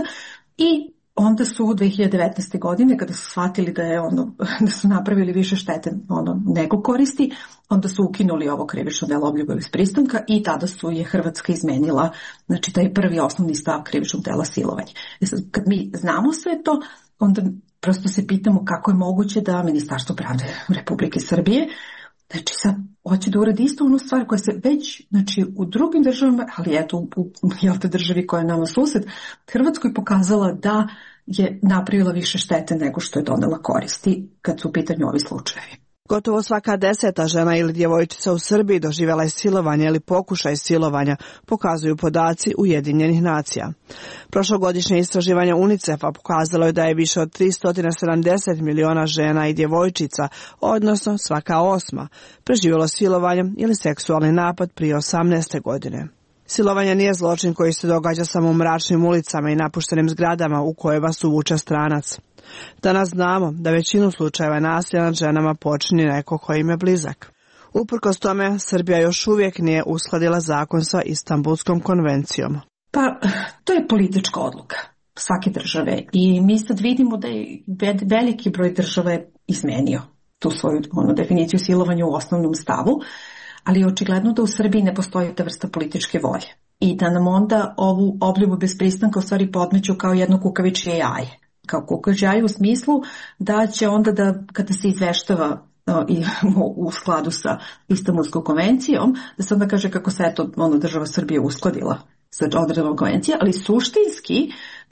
i onda su dve hiljade devetnaeste. godine, kada su shvatili da je ono, da su napravili više štete ono, nego koristi, onda su ukinuli ovo krivično delo obljuba bez pristanka i tada su je Hrvatska izmenila, znači taj prvi osnovni stav krivičnog dela silovanja. Kad mi znamo sve to, onda prosto se pitamo kako je moguće da Ministarstvo pravde Republike Srbije znači sad hoće da uradi isto onu stvar koja se već, znači u drugim državama, ali eto u, u jel te državi koja je nama sused, Hrvatskoj pokazala da je napravila više štete nego što je donela koristi kad su u pitanju ovi slučajevi. Gotovo svaka deseta žena ili djevojčica u Srbiji doživjela je silovanje ili pokušaj silovanja, pokazuju podaci Ujedinjenih nacija. Prošlogodišnje istraživanje UNICEF-a pokazalo je da je više od tristo sedamdeset miliona žena i djevojčica, odnosno svaka osma, preživjelo silovanje ili seksualni napad prije osamnaeste. godine. Silovanje nije zločin koji se događa samo u mračnim ulicama i napuštenim zgradama u koje vas uvuče stranac. Danas znamo da većinu slučajeva nasilja nad ženama počini neko koji im je blizak. Uprkos tome, Srbija još uvijek nije uskladila zakon sa Istanbulskom konvencijom. Pa, to je politička odluka svake države i mi sad vidimo da je veliki broj država je izmenio tu svoju ono, definiciju silovanja u osnovnom stavu, ali je očigledno da u Srbiji ne postoji ta vrsta političke volje i da nam onda ovu obljubu bez pristanka u stvari podmeću kao jedno kukavičje jaje. Kao kukavičje jaje u smislu da će onda da kada se izveštava i u skladu sa Istanbulskom konvencijom, da se onda kaže kako se eto ono, država Srbije uskladila sa odredbom konvencije, ali suštinski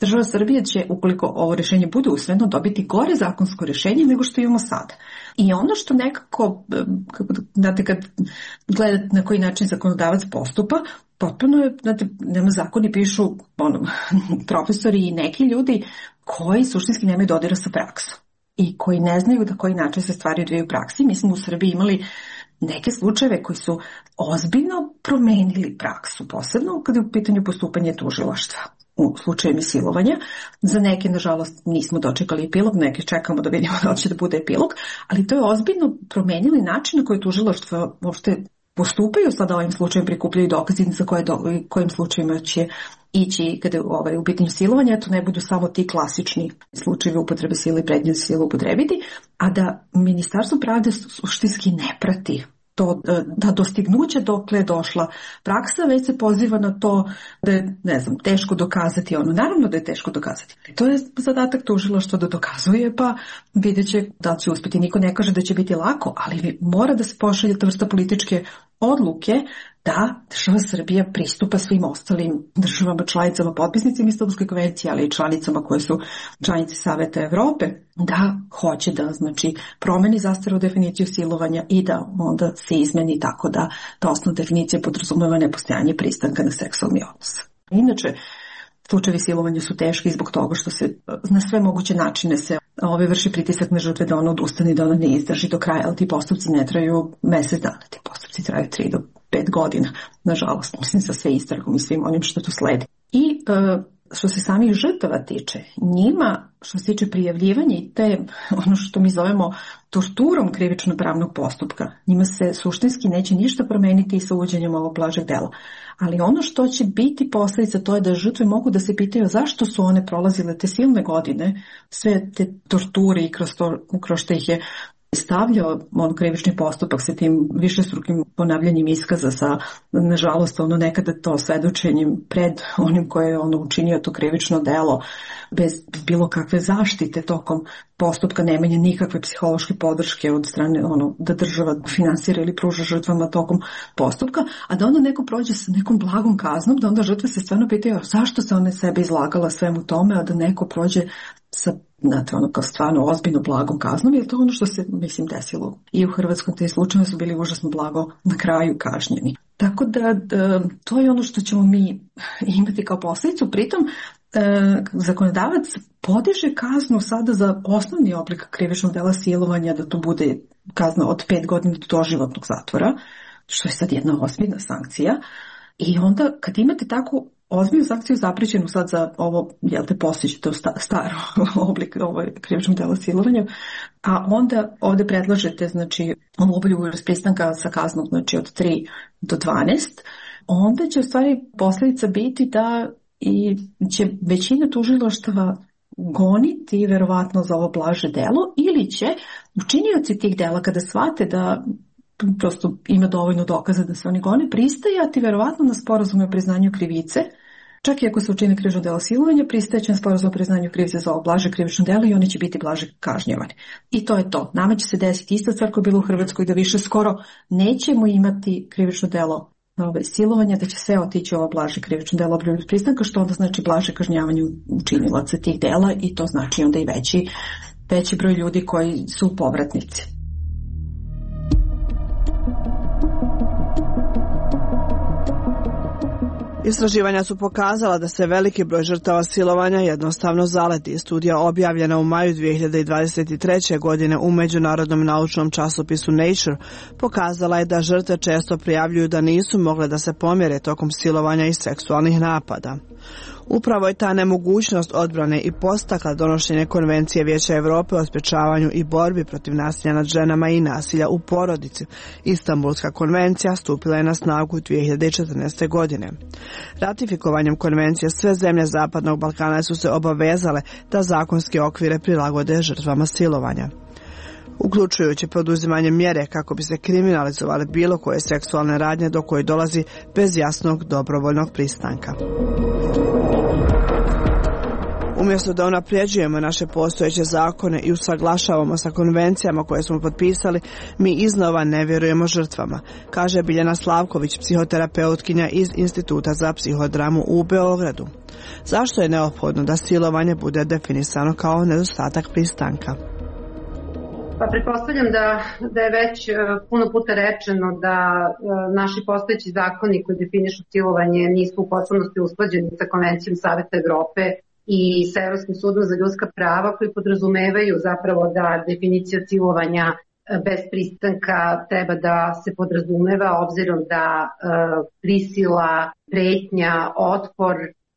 država Srbije će, ukoliko ovo rješenje bude usvojeno, dobiti gore zakonsko rješenje nego što imamo sada. I ono što nekako, kako, znate, kad gledate na koji način zakonodavac postupa, potpuno je, znate, nema zakoni, pišu ono, profesori i neki ljudi koji suštinski nemaju dodira sa praksom i koji ne znaju da koji način se stvari odvijaju u praksi. Mi smo u Srbiji imali neke slučajeve koji su ozbiljno promenili praksu, posebno kada je u pitanju postupanje tužilaštva u slučaju silovanja. Za neke, nažalost, nismo dočekali epilog, neke čekamo da vidimo da će da bude epilog, ali to je ozbiljno promenili način na koji tužilaštvo uopšte postupaju. Sada ovim slučajem prikupljaju dokaze za koje do, kojim slučajima će ići kada je ovaj, u pitanju silovanja, to ne budu samo ti klasični slučajevi upotrebe sile i prednje sile upotrebiti, a da Ministarstvo pravde suštinski ne prati to, da dostignuće dokle je došla praksa, već se poziva na to da je, ne znam, teško dokazati ono. Naravno da je teško dokazati. To je zadatak tužilaštva da dokazuje, pa vidjet će da će uspjeti. Niko ne kaže da će biti lako, ali mora da se pošalje ta vrsta političke odluke da država Srbija pristupa svim ostalim državama, članicama, potpisnicima Istanbulske konvencije, ali i članicama koje su članice Saveta Evrope, da hoće da, znači, promeni zastaru definiciju silovanja i da onda se izmeni tako da ta osnovna definicija podrazumeva nepostojanje pristanka na seksualni odnos. Inače, slučajevi silovanja su teški zbog toga što se na sve moguće načine se ove vrši pritisak na žrtve da ona odustane, da ona ne izdrži do kraja, ali ti postupci ne traju mesec dana, ti postupci traju tri do pet godina, nažalost, mislim, sa sve istragom i svim onim što tu sledi. I e, što se samih žrtava tiče, njima, što se tiče prijavljivanja i te, ono što mi zovemo torturom krivično-pravnog postupka, njima se suštinski neće ništa promeniti i sa uvođenjem ovog blažeg dela. Ali ono što će biti posljedica, to je da žrtve mogu da se pitaju zašto su one prolazile te silne godine, sve te torture i kroz, to, kroz što ih je stavljao on krivični postupak sa tim višestrukim ponavljanjem iskaza, sa, nažalost, ono nekada to svedočenjem pred onim koje je ono učinio to krivično delo, bez bilo kakve zaštite tokom postupka, nemanje nikakve psihološke podrške od strane ono da država finansira ili pruža žrtvama tokom postupka, a da onda neko prođe sa nekom blagom kaznom, da onda žrtve se stvarno pitaju zašto se one sebe izlagala svemu tome, a da neko prođe sa, znate, ono kao stvarno ozbiljno blagom kaznom, jer to ono što se, mislim, desilo. I u Hrvatskoj te slučajeve su bili užasno blago na kraju kažnjeni. Tako da, da to je ono što ćemo mi imati kao posljedicu. Pritom, e, zakonodavac podiže kaznu sada za osnovni oblik krivičnog dela silovanja, da to bude kazna od pet godina do doživotnog zatvora, što je sad jedna ozbiljna sankcija. I onda kad imate takvu ozbiljnu sankciju zaprećenu sad za ovo, jel te postići, to staro oblik ovaj, krivičnog dela silovanja, a onda ovdje predlažete, znači, ovu obljubu pristanka sa kaznom, znači, od tri do dvanaest, onda će u stvari posljedica biti da i će većina tužilaštava goniti verovatno za ovo blaže delo, ili će učinioci tih dela kada shvate da prosto ima dovoljno dokaza da se oni gone, pristajati verovatno na sporazume o priznanju krivice, čak i ako se učini krivično delo silovanja, pristajeće na sporazum o priznanju krivice za ovo blaže krivično delo i oni će biti blaže kažnjavani. I to je to. Nama će se desiti ista stvar koja je bila u Hrvatskoj, da više skoro nećemo imati krivično delo ove, silovanja, da će sve otići ovo blaže krivično delo obljubljenog pristanka, što onda znači blaže kažnjavanje učinilaca tih dela i to znači onda i veći, veći broj ljudi koji su povratnici. Istraživanja su pokazala da se veliki broj žrtava silovanja jednostavno zaleti. Studija objavljena u maju dvije hiljade dvadeset treće. godine u međunarodnom naučnom časopisu Nature pokazala je da žrtve često prijavljuju da nisu mogle da se pomjere tokom silovanja i seksualnih napada. Upravo je ta nemogućnost odbrane i postakla donošenje Konvencije Vijeća Europe o sprečavanju i borbi protiv nasilja nad ženama i nasilja u porodici. Istanbulska konvencija stupila je na snagu dvije hiljade četrnaeste. godine. Ratifikovanjem konvencije sve zemlje Zapadnog Balkana su se obavezale da zakonske okvire prilagode žrtvama silovanja, uključujući poduzimanje mjere kako bi se kriminalizovale bilo koje seksualne radnje do koje dolazi bez jasnog dobrovoljnog pristanka. Umjesto da unapređujemo naše postojeće zakone i usaglašavamo sa konvencijama koje smo potpisali, mi iznova ne vjerujemo žrtvama, kaže Biljana Slavković, psihoterapeutkinja iz Instituta za psihodramu u Beogradu. Zašto je neophodno da silovanje bude definisano kao nedostatak pristanka? Pa pretpostavljam da, da je već puno puta rečeno da naši postojeći zakoni koji definišu silovanje nisu u potpunosti usklađeni sa Konvencijom Saveta Evrope i sa Evropskim sudom za ljudska prava, koji podrazumevaju zapravo da definicija silovanja bez pristanka treba da se podrazumeva, obzirom da prisila, pretnja, otpor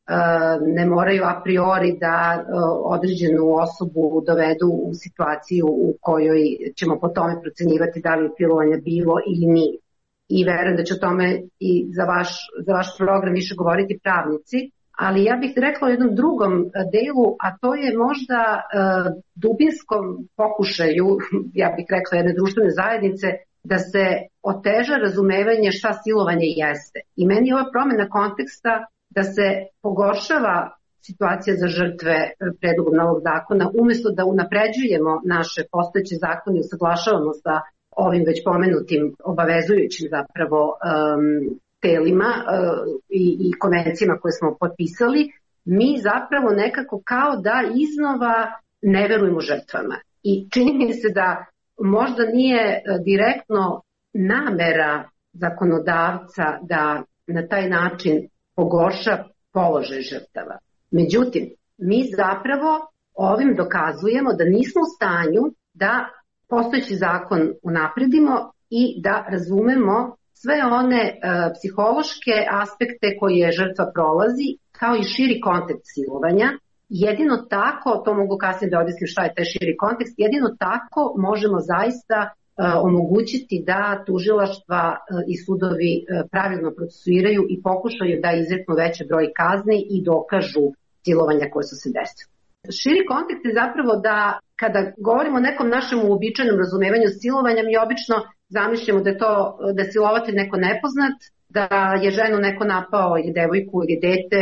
ne moraju a priori da određenu osobu dovedu u situaciju u kojoj ćemo po tome procenjivati da li je silovanja bilo ili nije. I verujem da će o tome i za vaš, za vaš program više govoriti pravnici, ali ja bih rekla o jednom drugom delu, a to je možda uh, dubinskom pokušaju, ja bih rekla jedne društvene zajednice, da se oteža razumevanje šta silovanje jeste. I meni je ova promjena konteksta da se pogoršava situacija za žrtve predlogom novog zakona, umjesto da unapređujemo naše postojeće zakone i usaglašavamo sa ovim već pomenutim obavezujućim zapravo um, telima uh, i, i konvencijama koje smo potpisali, mi zapravo nekako kao da iznova ne verujemo žrtvama. I čini mi se da možda nije direktno namera zakonodavca da na taj način pogorša položaj žrtava. Međutim, mi zapravo ovim dokazujemo da nismo u stanju da postojeći zakon unapredimo i da razumemo sve one e, psihološke aspekte koje žrtva prolazi, kao i širi kontekst silovanja. Jedino tako, to mogu kasnije da objasnim šta je taj širi kontekst, jedino tako možemo zaista e, omogućiti da tužilaštva e, i sudovi e, pravilno procesuiraju i pokušaju da izreknu veći broj kazni i dokažu silovanja koje su se desile. Širi kontekst je zapravo da kada govorimo o nekom našem uobičajenom razumevanju silovanja, mi obično zamišljamo da je to, da je silovatelj neko nepoznat, da je ženu neko napao ili devojku ili dete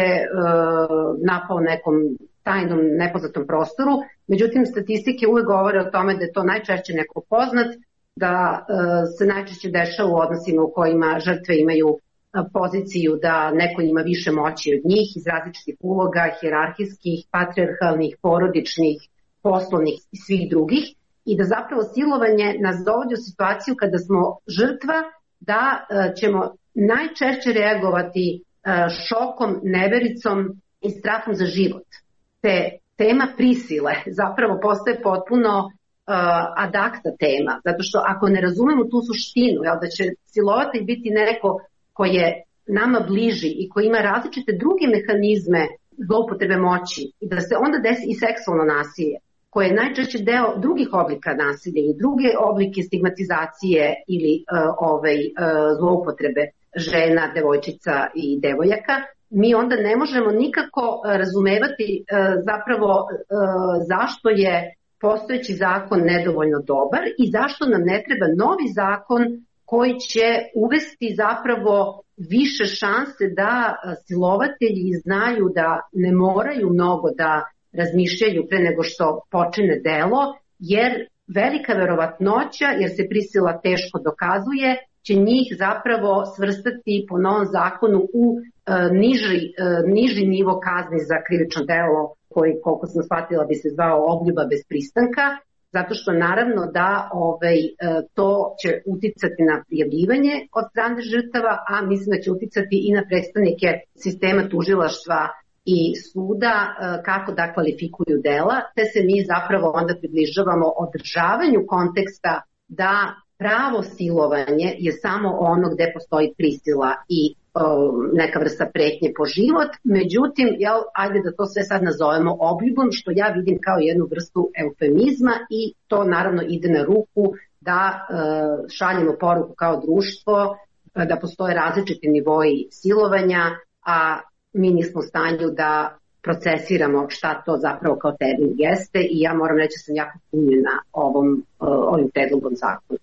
napao nekom tajnom nepoznatom prostoru. Međutim, statistike uvek govore o tome da je to najčešće neko poznat, da se najčešće dešava u odnosima u kojima žrtve imaju poziciju da neko ima više moći od njih iz različitih uloga, hijerarhijskih, patrijarhalnih, porodičnih, poslovnih i svih drugih, i da zapravo silovanje nas dovodi u situaciju kada smo žrtva, da ćemo najčešće reagovati šokom, nevericom i strahom za život. Te tema prisile zapravo postaje potpuno ad acta tema, zato što ako ne razumemo tu suštinu, jel, da će silovatelj biti neko ko je nama bliži i koji ima različite druge mehanizme zloupotrebe moći, i da se onda desi i seksualno nasilje, koje je najčešće deo drugih oblika nasilja i druge oblike stigmatizacije ili uh, ovaj, uh, zloupotrebe žena, devojčica i devojaka, mi onda ne možemo nikako uh, razumevati uh, zapravo uh, zašto je postojeći zakon nedovoljno dobar i zašto nam ne treba novi zakon koji će uvesti zapravo više šanse da silovatelji znaju da ne moraju mnogo da razmišljaju pre nego što počine delo, jer velika verovatnoća, jer se prisila teško dokazuje, će njih zapravo svrstati po novom zakonu u e, niži, e, niži nivo kazni za krivično delo koji, koliko sam shvatila, bi se zvao obljuba bez pristanka, zato što naravno da ovaj, to će uticati na prijavljivanje od strane žrtava, a mislim da će uticati i na predstavnike sistema tužilaštva i suda kako da kvalifikuju dela, te se mi zapravo onda približavamo održavanju konteksta da pravo silovanje je samo ono gde postoji prisila i neka vrsta pretnje po život. Međutim, jel, ajde da to sve sad nazovemo obljubom, što ja vidim kao jednu vrstu eufemizma, i to naravno ide na ruku da e, šaljemo poruku kao društvo da postoje različiti nivoji silovanja, a mi nismo u stanju da procesiramo šta to zapravo kao termin jeste, i ja moram reći da sam jako punjena ovom, ovim predlogom zakona.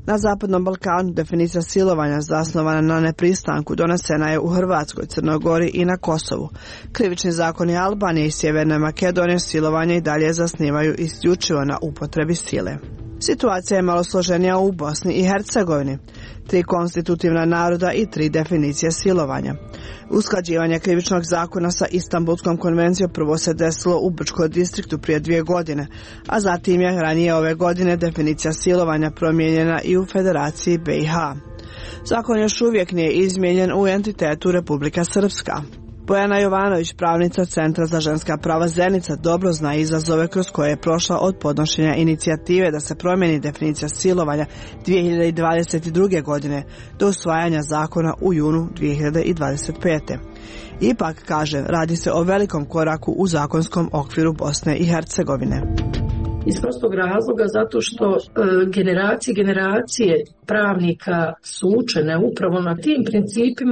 Na Zapadnom Balkanu definicija silovanja zasnovana na nepristanku donesena je u Hrvatskoj, Crnoj Gori i na Kosovu. Krivični zakoni Albanije i Sjeverne Makedonije silovanje i dalje zasnivaju isključivo na upotrebi sile. Situacija je malo složenija u Bosni i Hercegovini. Tri konstitutivna naroda i tri definicije silovanja. Usklađivanje krivičnog zakona sa Istanbulskom konvencijom prvo se desilo u Brčkom distriktu prije dvije godine, a zatim je ranije ove godine definicija silovanja promijenjena i u Federaciji B i H. Zakon još uvijek nije izmijenjen u entitetu Republika Srpska. Bojana Jovanović, pravnica Centra za ženska prava Zenica, dobro zna izazove kroz koje je prošla od podnošenja inicijative da se promijeni definicija silovanja dvije hiljade dvadeset druge. godine do usvajanja zakona u junu dvije hiljade dvadeset pete. Ipak, kaže, radi se o velikom koraku u zakonskom okviru Bosne i Hercegovine. Iz prostog razloga zato što e, generacije generacije pravnika su učene upravo na tim principima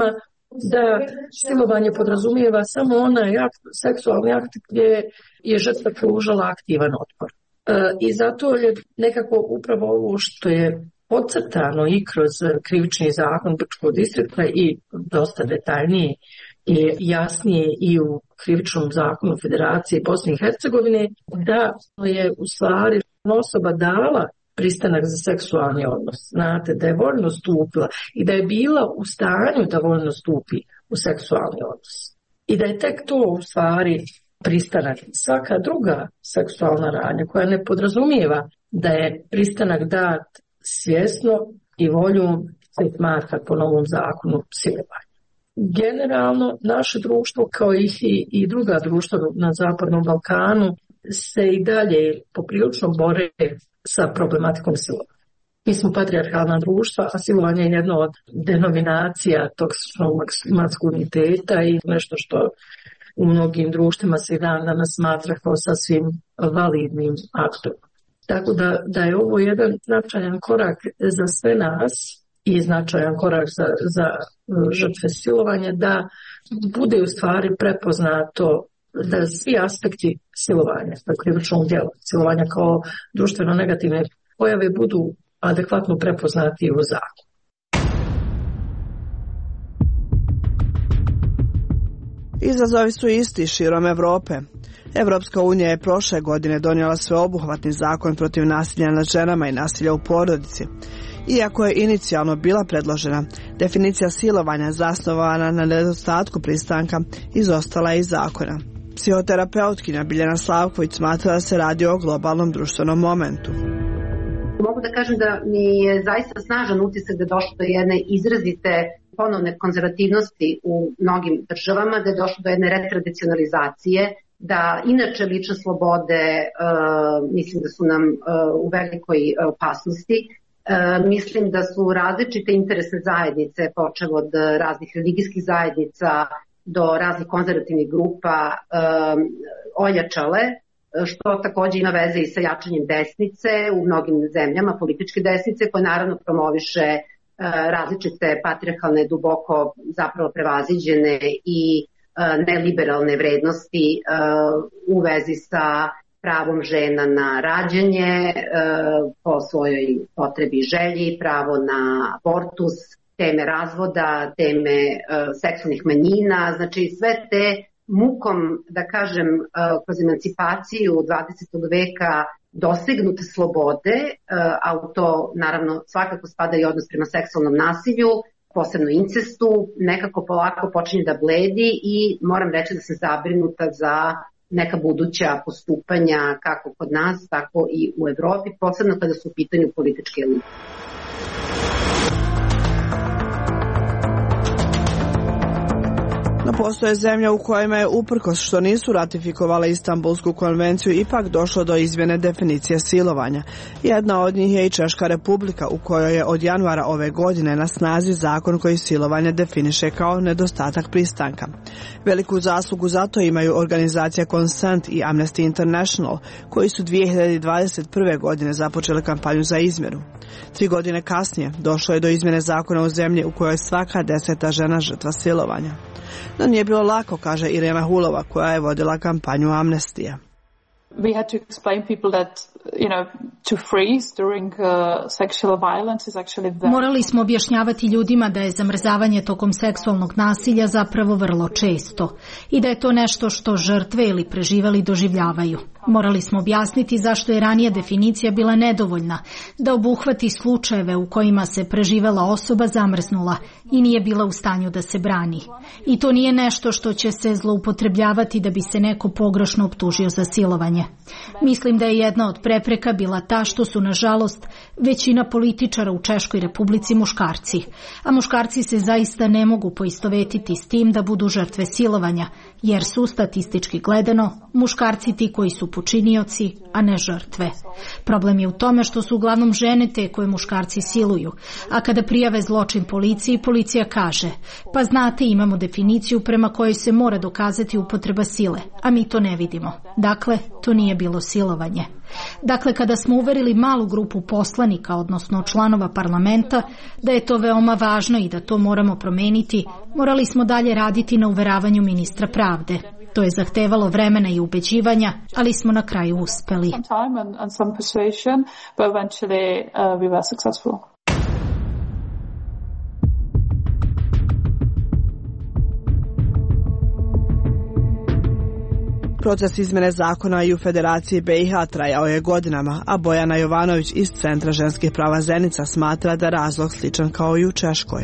da silovanje podrazumijeva samo onaj akt, seksualni akt gdje je žrtva pružala aktivan otpor. E, I zato je nekako upravo ovo što je podcrtano i kroz krivični zakon Brčkog distrikta i dosta detaljnije i jasnije i u krivičnom zakonu Federacije Bosne i Hercegovine, da je u stvari osoba dala pristanak za seksualni odnos. Znate, da je voljno stupila i da je bila u stanju da voljno stupi u seksualni odnos. I da je tek to u stvari pristanak. Svaka druga seksualna radnja koja ne podrazumijeva da je pristanak dat svjesno i voljom se smatra po novom zakonu silovanja. Generalno, naše društvo, kao i, i druga društva na Zapadnom Balkanu, se i dalje poprilično bore sa problematikom silovanja. Mi smo patrijarhalna društva, a silovanje je jedna od denominacija toksičnog maskuliniteta i nešto što u mnogim društvima se i dan danas smatra kao sasvim validnim aktom. Tako da, da je ovo jedan značajan korak za sve nas i značajan korak za, za žrtve silovanja, da bude u stvari prepoznato da svi aspekti silovanja, krivičnog djela, silovanja kao društveno negativne pojave budu adekvatno prepoznati u zakonu. Izazovi su isti širom Evrope. Evropska unija je prošle godine donijela sveobuhvatni zakon protiv nasilja nad ženama i nasilja u porodici. Iako je inicijalno bila predložena, definicija silovanja zasnovana na nedostatku pristanka izostala je iz zakona. Psihoterapeutkinja Biljana Slavković smatra da se radi o globalnom društvenom momentu. Mogu da kažem da mi je zaista snažan utisak da je došlo do jedne izrazite ponovne konzervativnosti u mnogim državama, da je došlo do jedne retradicionalizacije, da inače lične slobode uh, mislim da su nam uh, u velikoj opasnosti. Uh, mislim da su različite interesne zajednice, počev od raznih religijskih zajednica do raznih konzervativnih grupa, um, ojačale, što također ima veze i sa jačanjem desnice u mnogim zemljama, političke desnice, koje naravno promoviše uh, različite patrijarhalne, duboko zapravo prevaziđene i uh, neliberalne vrednosti uh, u vezi sa pravom žena na rađanje uh, po svojoj potrebi i želji, pravo na abortus, teme razvoda, teme uh, seksualnih manjina, znači sve te mukom, da kažem, uh, kroz emancipaciju dvadesetog veka dosegnute slobode, uh, a u to naravno svakako spada i odnos prema seksualnom nasilju, posebno incestu, nekako polako počinje da bledi i moram reći da sam zabrinuta za neka buduća postupanja kako kod nas, tako i u Evropi, posebno kada su u pitanju političke elite. No postoje zemlje u kojima je uprkos što nisu ratifikovale Istanbulsku konvenciju ipak došlo do izmjene definicije silovanja. Jedna od njih je i Češka Republika u kojoj je od januara ove godine na snazi zakon koji silovanje definiše kao nedostatak pristanka. Veliku zaslugu za to imaju organizacija Consent i Amnesty International koji su dvije hiljade dvadeset prve. godine započele kampanju za izmjenu. Tri godine kasnije došlo je do izmjene zakona u zemlji u kojoj svaka deseta žena žrtva silovanja. No nije bilo lako, kaže Irena Hulova, koja je vodila kampanju Amnestija. we had to explain people that, you know, to freeze during uh, sexual violence is actually very... Morali smo objašnjavati ljudima da je zamrzavanje tokom seksualnog nasilja zapravo vrlo često i da je to nešto što žrtve ili preživeli doživljavaju. Morali smo objasniti zašto je ranija definicija bila nedovoljna, da obuhvati slučajeve u kojima se preživela osoba zamrznula i nije bila u stanju da se brani. I to nije nešto što će se zloupotrebljavati da bi se neko pogrešno optužio za silovanje. Mislim da je jedna od prepreka bila ta što su, nažalost, većina političara u Češkoj Republici muškarci, a muškarci se zaista ne mogu poistovetiti s tim da budu žrtve silovanja, jer su, statistički gledano, muškarci ti koji su počinioci, a ne žrtve. Problem je u tome što su uglavnom žene te koje muškarci siluju, a kada prijave zločin policiji, policija kaže, pa znate, imamo definiciju prema kojoj se mora dokazati upotreba sile, a mi to ne vidimo. Dakle, to nije bilo silovanje. Dakle, kada smo uverili malu grupu poslanika, odnosno članova parlamenta, da je to veoma važno i da to moramo promeniti, morali smo dalje raditi na uveravanju ministra pravde. To je zahtevalo vremena i ubeđivanja, ali smo na kraju uspeli. Proces izmene zakona i u Federaciji B i H trajao je godinama, a Bojana Jovanović iz Centra ženskih prava Zenica smatra da razlog sličan kao i u Češkoj.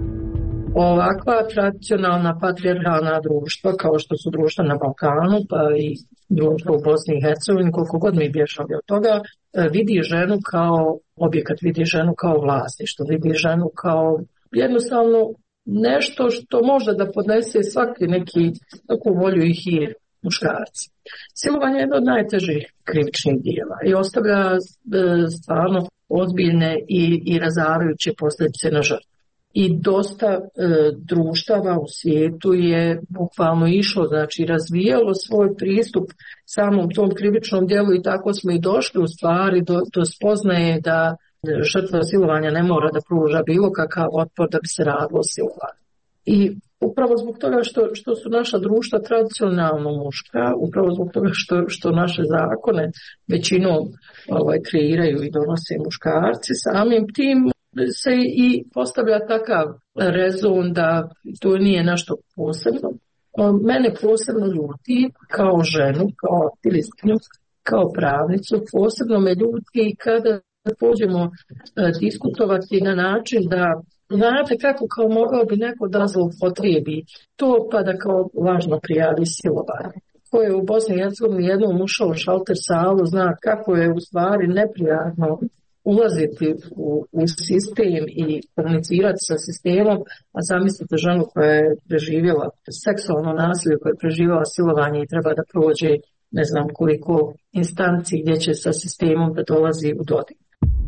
Ovakva tradicionalna patrijarhalna društva, kao što su društva na Balkanu, pa i društvo u Bosni i Hercegovini, koliko god mi bježali od toga, vidi ženu kao objekat, vidi ženu kao vlasništvo, vidi ženu kao jednostavno nešto što može da podnese svaki neki takvu volju i hir muškarci. Silovanje je jedno od najtežih krivičnih dijela i ostavlja e, stvarno ozbiljne i, i razarajuće posljedice na žrtvu. I dosta e, društava u svijetu je bukvalno išlo, znači razvijalo svoj pristup samom tom krivičnom dijelu i tako smo i došli u stvari do, do spoznaje da žrtva silovanja ne mora da pruža bilo kakav otpor da bi se radilo o silovanju. I upravo zbog toga što, što su naša društva tradicionalno muška, upravo zbog toga što, što naše zakone većinom ovaj, kreiraju i donose muškarci, samim tim se i postavlja takav rezon da to nije nešto posebno. Mene posebno ljuti kao ženu, kao aktivistkinju, kao pravnicu, posebno me ljuti kada pođemo diskutovati na način da znate kako kao mogao bi neko da zloupotrijebi to pa da kao lažno prijavi silovanje. Ko je u Bosni i Hercegovini jednom ušao u šalter salu, zna kako je u stvari neprijatno ulaziti u, u sistem i komunicirati sa sistemom, a zamislite ženu koja je preživjela seksualno nasilje, koja je preživjela silovanje i treba da prođe ne znam koliko instanci gdje će sa sistemom da dolazi u dodir.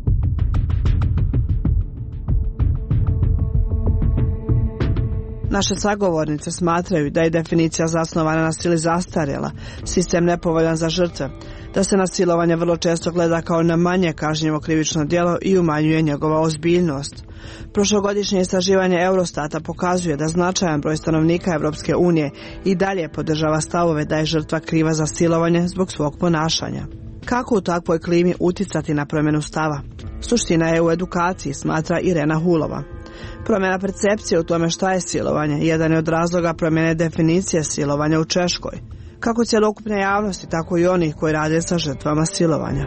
Naše sagovornice smatraju da je definicija zasnovana na sili zastarjela, sistem nepovoljan za žrtve, da se na silovanje vrlo često gleda kao na manje kažnjivo krivično djelo i umanjuje njegova ozbiljnost. Prošlogodišnje istraživanje Eurostata pokazuje da značajan broj stanovnika Europske unije i dalje podržava stavove da je žrtva kriva za silovanje zbog svog ponašanja. Kako u takvoj klimi uticati na promjenu stava? Suština je u edukaciji, smatra Irena Hulova. Promjena percepcije u tome šta je silovanje jedan je od razloga promjene definicije silovanja u Češkoj. Kako cjelokupne javnosti, tako i onih koji rade sa žrtvama silovanja.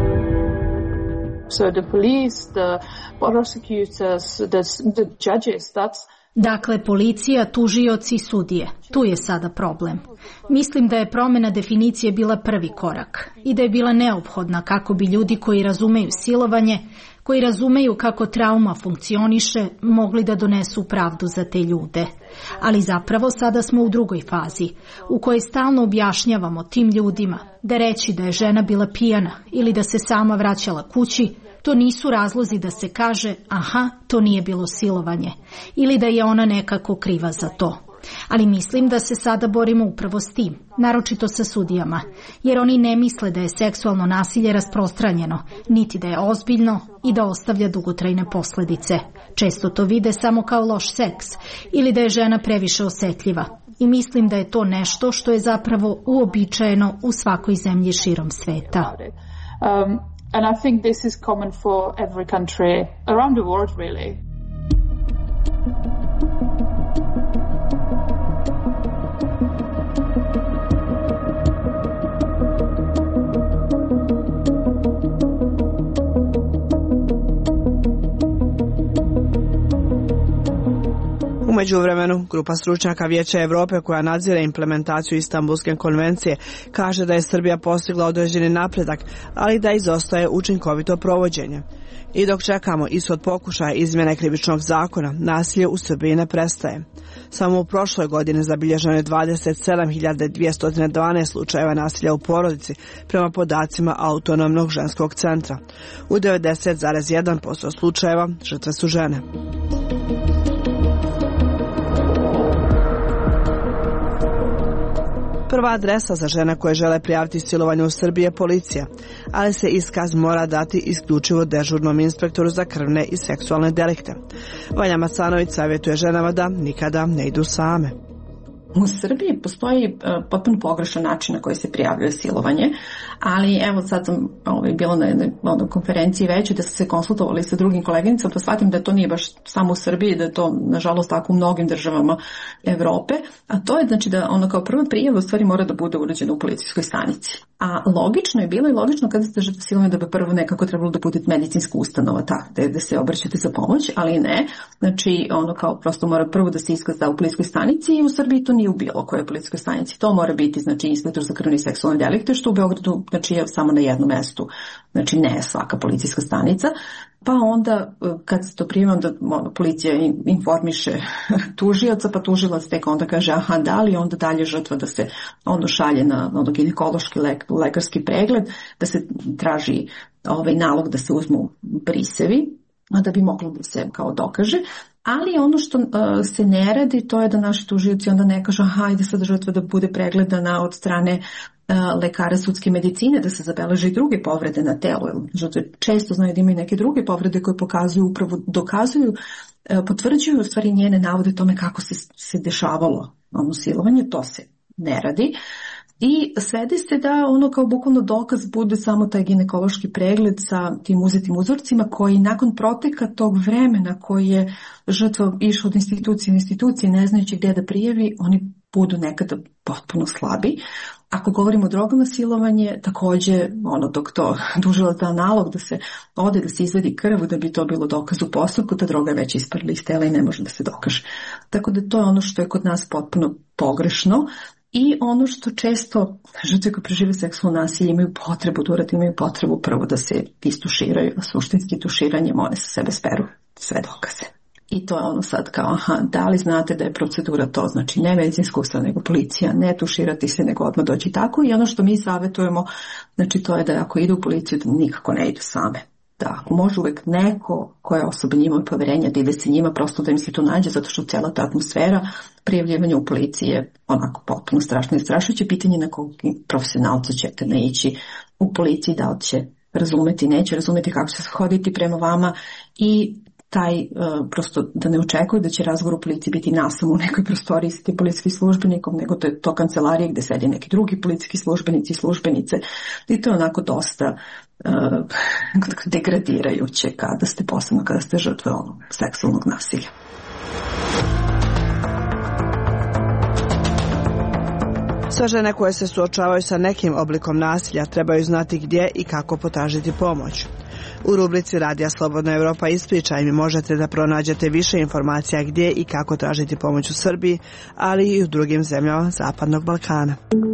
So the police, the prosecutors, the, the judges, that's Dakle, policija, tužioci, sudije. Tu je sada problem. Mislim da je promjena definicije bila prvi korak i da je bila neophodna kako bi ljudi koji razumeju silovanje, koji razumeju kako trauma funkcioniše, mogli da donesu pravdu za te ljude. Ali zapravo sada smo u drugoj fazi, u kojoj stalno objašnjavamo tim ljudima da reći da je žena bila pijana ili da se sama vraćala kući, to nisu razlozi da se kaže, aha, to nije bilo silovanje, ili da je ona nekako kriva za to. Ali mislim da se sada borimo upravo s tim, naročito sa sudijama, jer oni ne misle da je seksualno nasilje rasprostranjeno, niti da je ozbiljno i da ostavlja dugotrajne posljedice. Često to vide samo kao loš seks ili da je žena previše osetljiva. I mislim da je to nešto što je zapravo uobičajeno u svakoj zemlji širom sveta. Um, and I think this is common for every country around the world, really. U međuvremenu, grupa stručnjaka Vijeća Evrope koja nadzire implementaciju Istanbulske konvencije kaže da je Srbija postigla određeni napredak, ali da izostaje učinkovito provođenje. I dok čekamo ishod pokušaja izmjene krivičnog zakona, nasilje u Srbiji ne prestaje. Samo u prošloj godini zabilježeno je dvadeset sedam hiljada dvjesto dvanaest slučajeva nasilja u porodici prema podacima Autonomnog ženskog centra. U devedeset zarez jedan posto slučajeva žrtve su žene. Prva adresa za žene koje žele prijaviti silovanje u Srbiji je policija, ali se iskaz mora dati isključivo dežurnom inspektoru za krvne i seksualne delikte. Vanja Macanović savjetuje ženama da nikada ne idu same. U Srbiji postoji uh, potpuno pogrešan način na koji se prijavljuje silovanje, ali evo sad sam ovaj, bila na jednoj ono, konferenciji većoj da su se konsultovali sa drugim koleginicama, pa shvatim da to nije baš samo u Srbiji, da je to nažalost tako u mnogim državama Evrope, a to je znači da ono kao prva prijava u stvari mora da bude urađena u policijskoj stanici. A logično je bilo i logično kada ste žrtva silovanja da bi prvo nekako trebalo da bude medicinska ustanova ta, da, da se obraćate za pomoć, ali ne. Znači ono kao prosto mora prvo da se iskaz da u policijskoj stanici i u Srbiji to nije u bilo kojoj policijskoj stanici. To mora biti znači inspektor za krvne i seksualne delikte, što u Beogradu znači je samo na jednom mestu. Znači ne svaka policijska stanica. Pa onda kad se to prima, onda ono, policija informiše tužioca, pa tužilac tek onda kaže aha da li, onda dalje žrtva da se ono šalje na ono, ginekološki lek, lekarski pregled, da se traži ovaj nalog da se uzmu brisevi, a da bi moglo da se kao dokaže. Ali ono što uh, se ne radi, to je da naši tužioci onda ne kažu aha, ajde sad žrtva da bude pregledana od strane uh, lekara sudske medicine, da se zabeleže i druge povrede na telu. Žrtve često znaju da imaju neke druge povrede koje pokazuju, upravo dokazuju, uh, potvrđuju u stvari njene navode tome kako se, se dešavalo ono silovanje, to se ne radi. I svede se da ono kao bukvalno dokaz bude samo taj ginekološki pregled sa tim uzetim uzorcima koji nakon proteka tog vremena koji je žrtva išla od institucije u institucije ne znajući gdje da prijavi, oni budu nekada potpuno slabi. Ako govorimo o drogama silovanje, također ono dok to tužilac da nalog da se ode da se izvedi krv da bi to bilo dokaz u postupku, ta droga je već isparila iz tela i ne može da se dokaže. Tako da to je ono što je kod nas potpuno pogrešno. I ono što često žrtve koje prežive seksualno nasilje imaju potrebu da urade, imaju potrebu prvo da se istuširaju, a suštinski tuširanjem one sa sebe speru sve dokaze. I to je ono sad kao, aha, da li znate da je procedura to, znači ne medicinska ustanova, nego policija, ne tuširati se, nego odmah doći tako. I ono što mi savjetujemo, znači to je da ako idu u policiju, da nikako ne idu same. Da, ako može uvek neko koja osoba njima poverenja da ide se njima, prosto da im se to nađe, zato što cijela ta atmosfera prijavljivanja u policiji je onako potpuno strašno i strašujuće. Pitanje na kog profesionalca ćete naići u policiji, da li će razumeti, neće razumeti kako će se hoditi prema vama i taj uh, prosto da ne očekuju da će razgovor u policiji biti nasam u nekoj prostoriji sa tim policijskim službenikom, nego to je to kancelarije gde sede neki drugi policijski službenici i službenice. I to je onako dosta uh, degradirajuće kada ste, posebno kada ste žrtve onog seksualnog nasilja. Sve žene koje se suočavaju sa nekim oblikom nasilja trebaju znati gdje i kako potražiti pomoć. U rubrici Radija Slobodna Evropa Ispričaj mi možete da pronađete više informacija gdje i kako tražiti pomoć u Srbiji, ali i u drugim zemljama Zapadnog Balkana.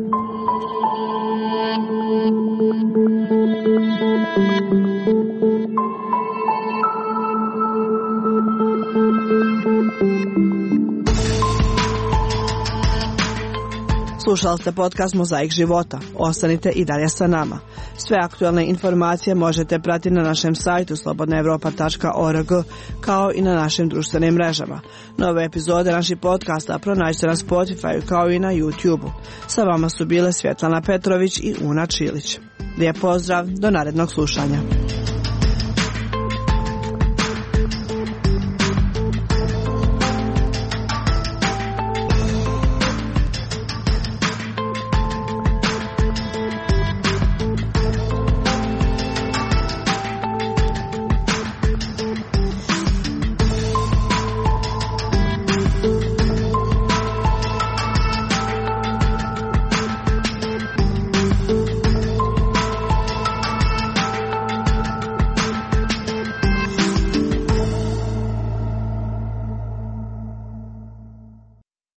Slušali ste podcast Mozaik života. Ostanite i dalje sa nama. Sve aktualne informacije možete pratiti na našem sajtu slobodna evropa tačka org kao i na našim društvenim mrežama. Nove epizode naših podcasta pronađite na Spotify kao i na YouTube. Sa vama su bile Svjetlana Petrović i Una Čilić. Lijep pozdrav, do narednog slušanja.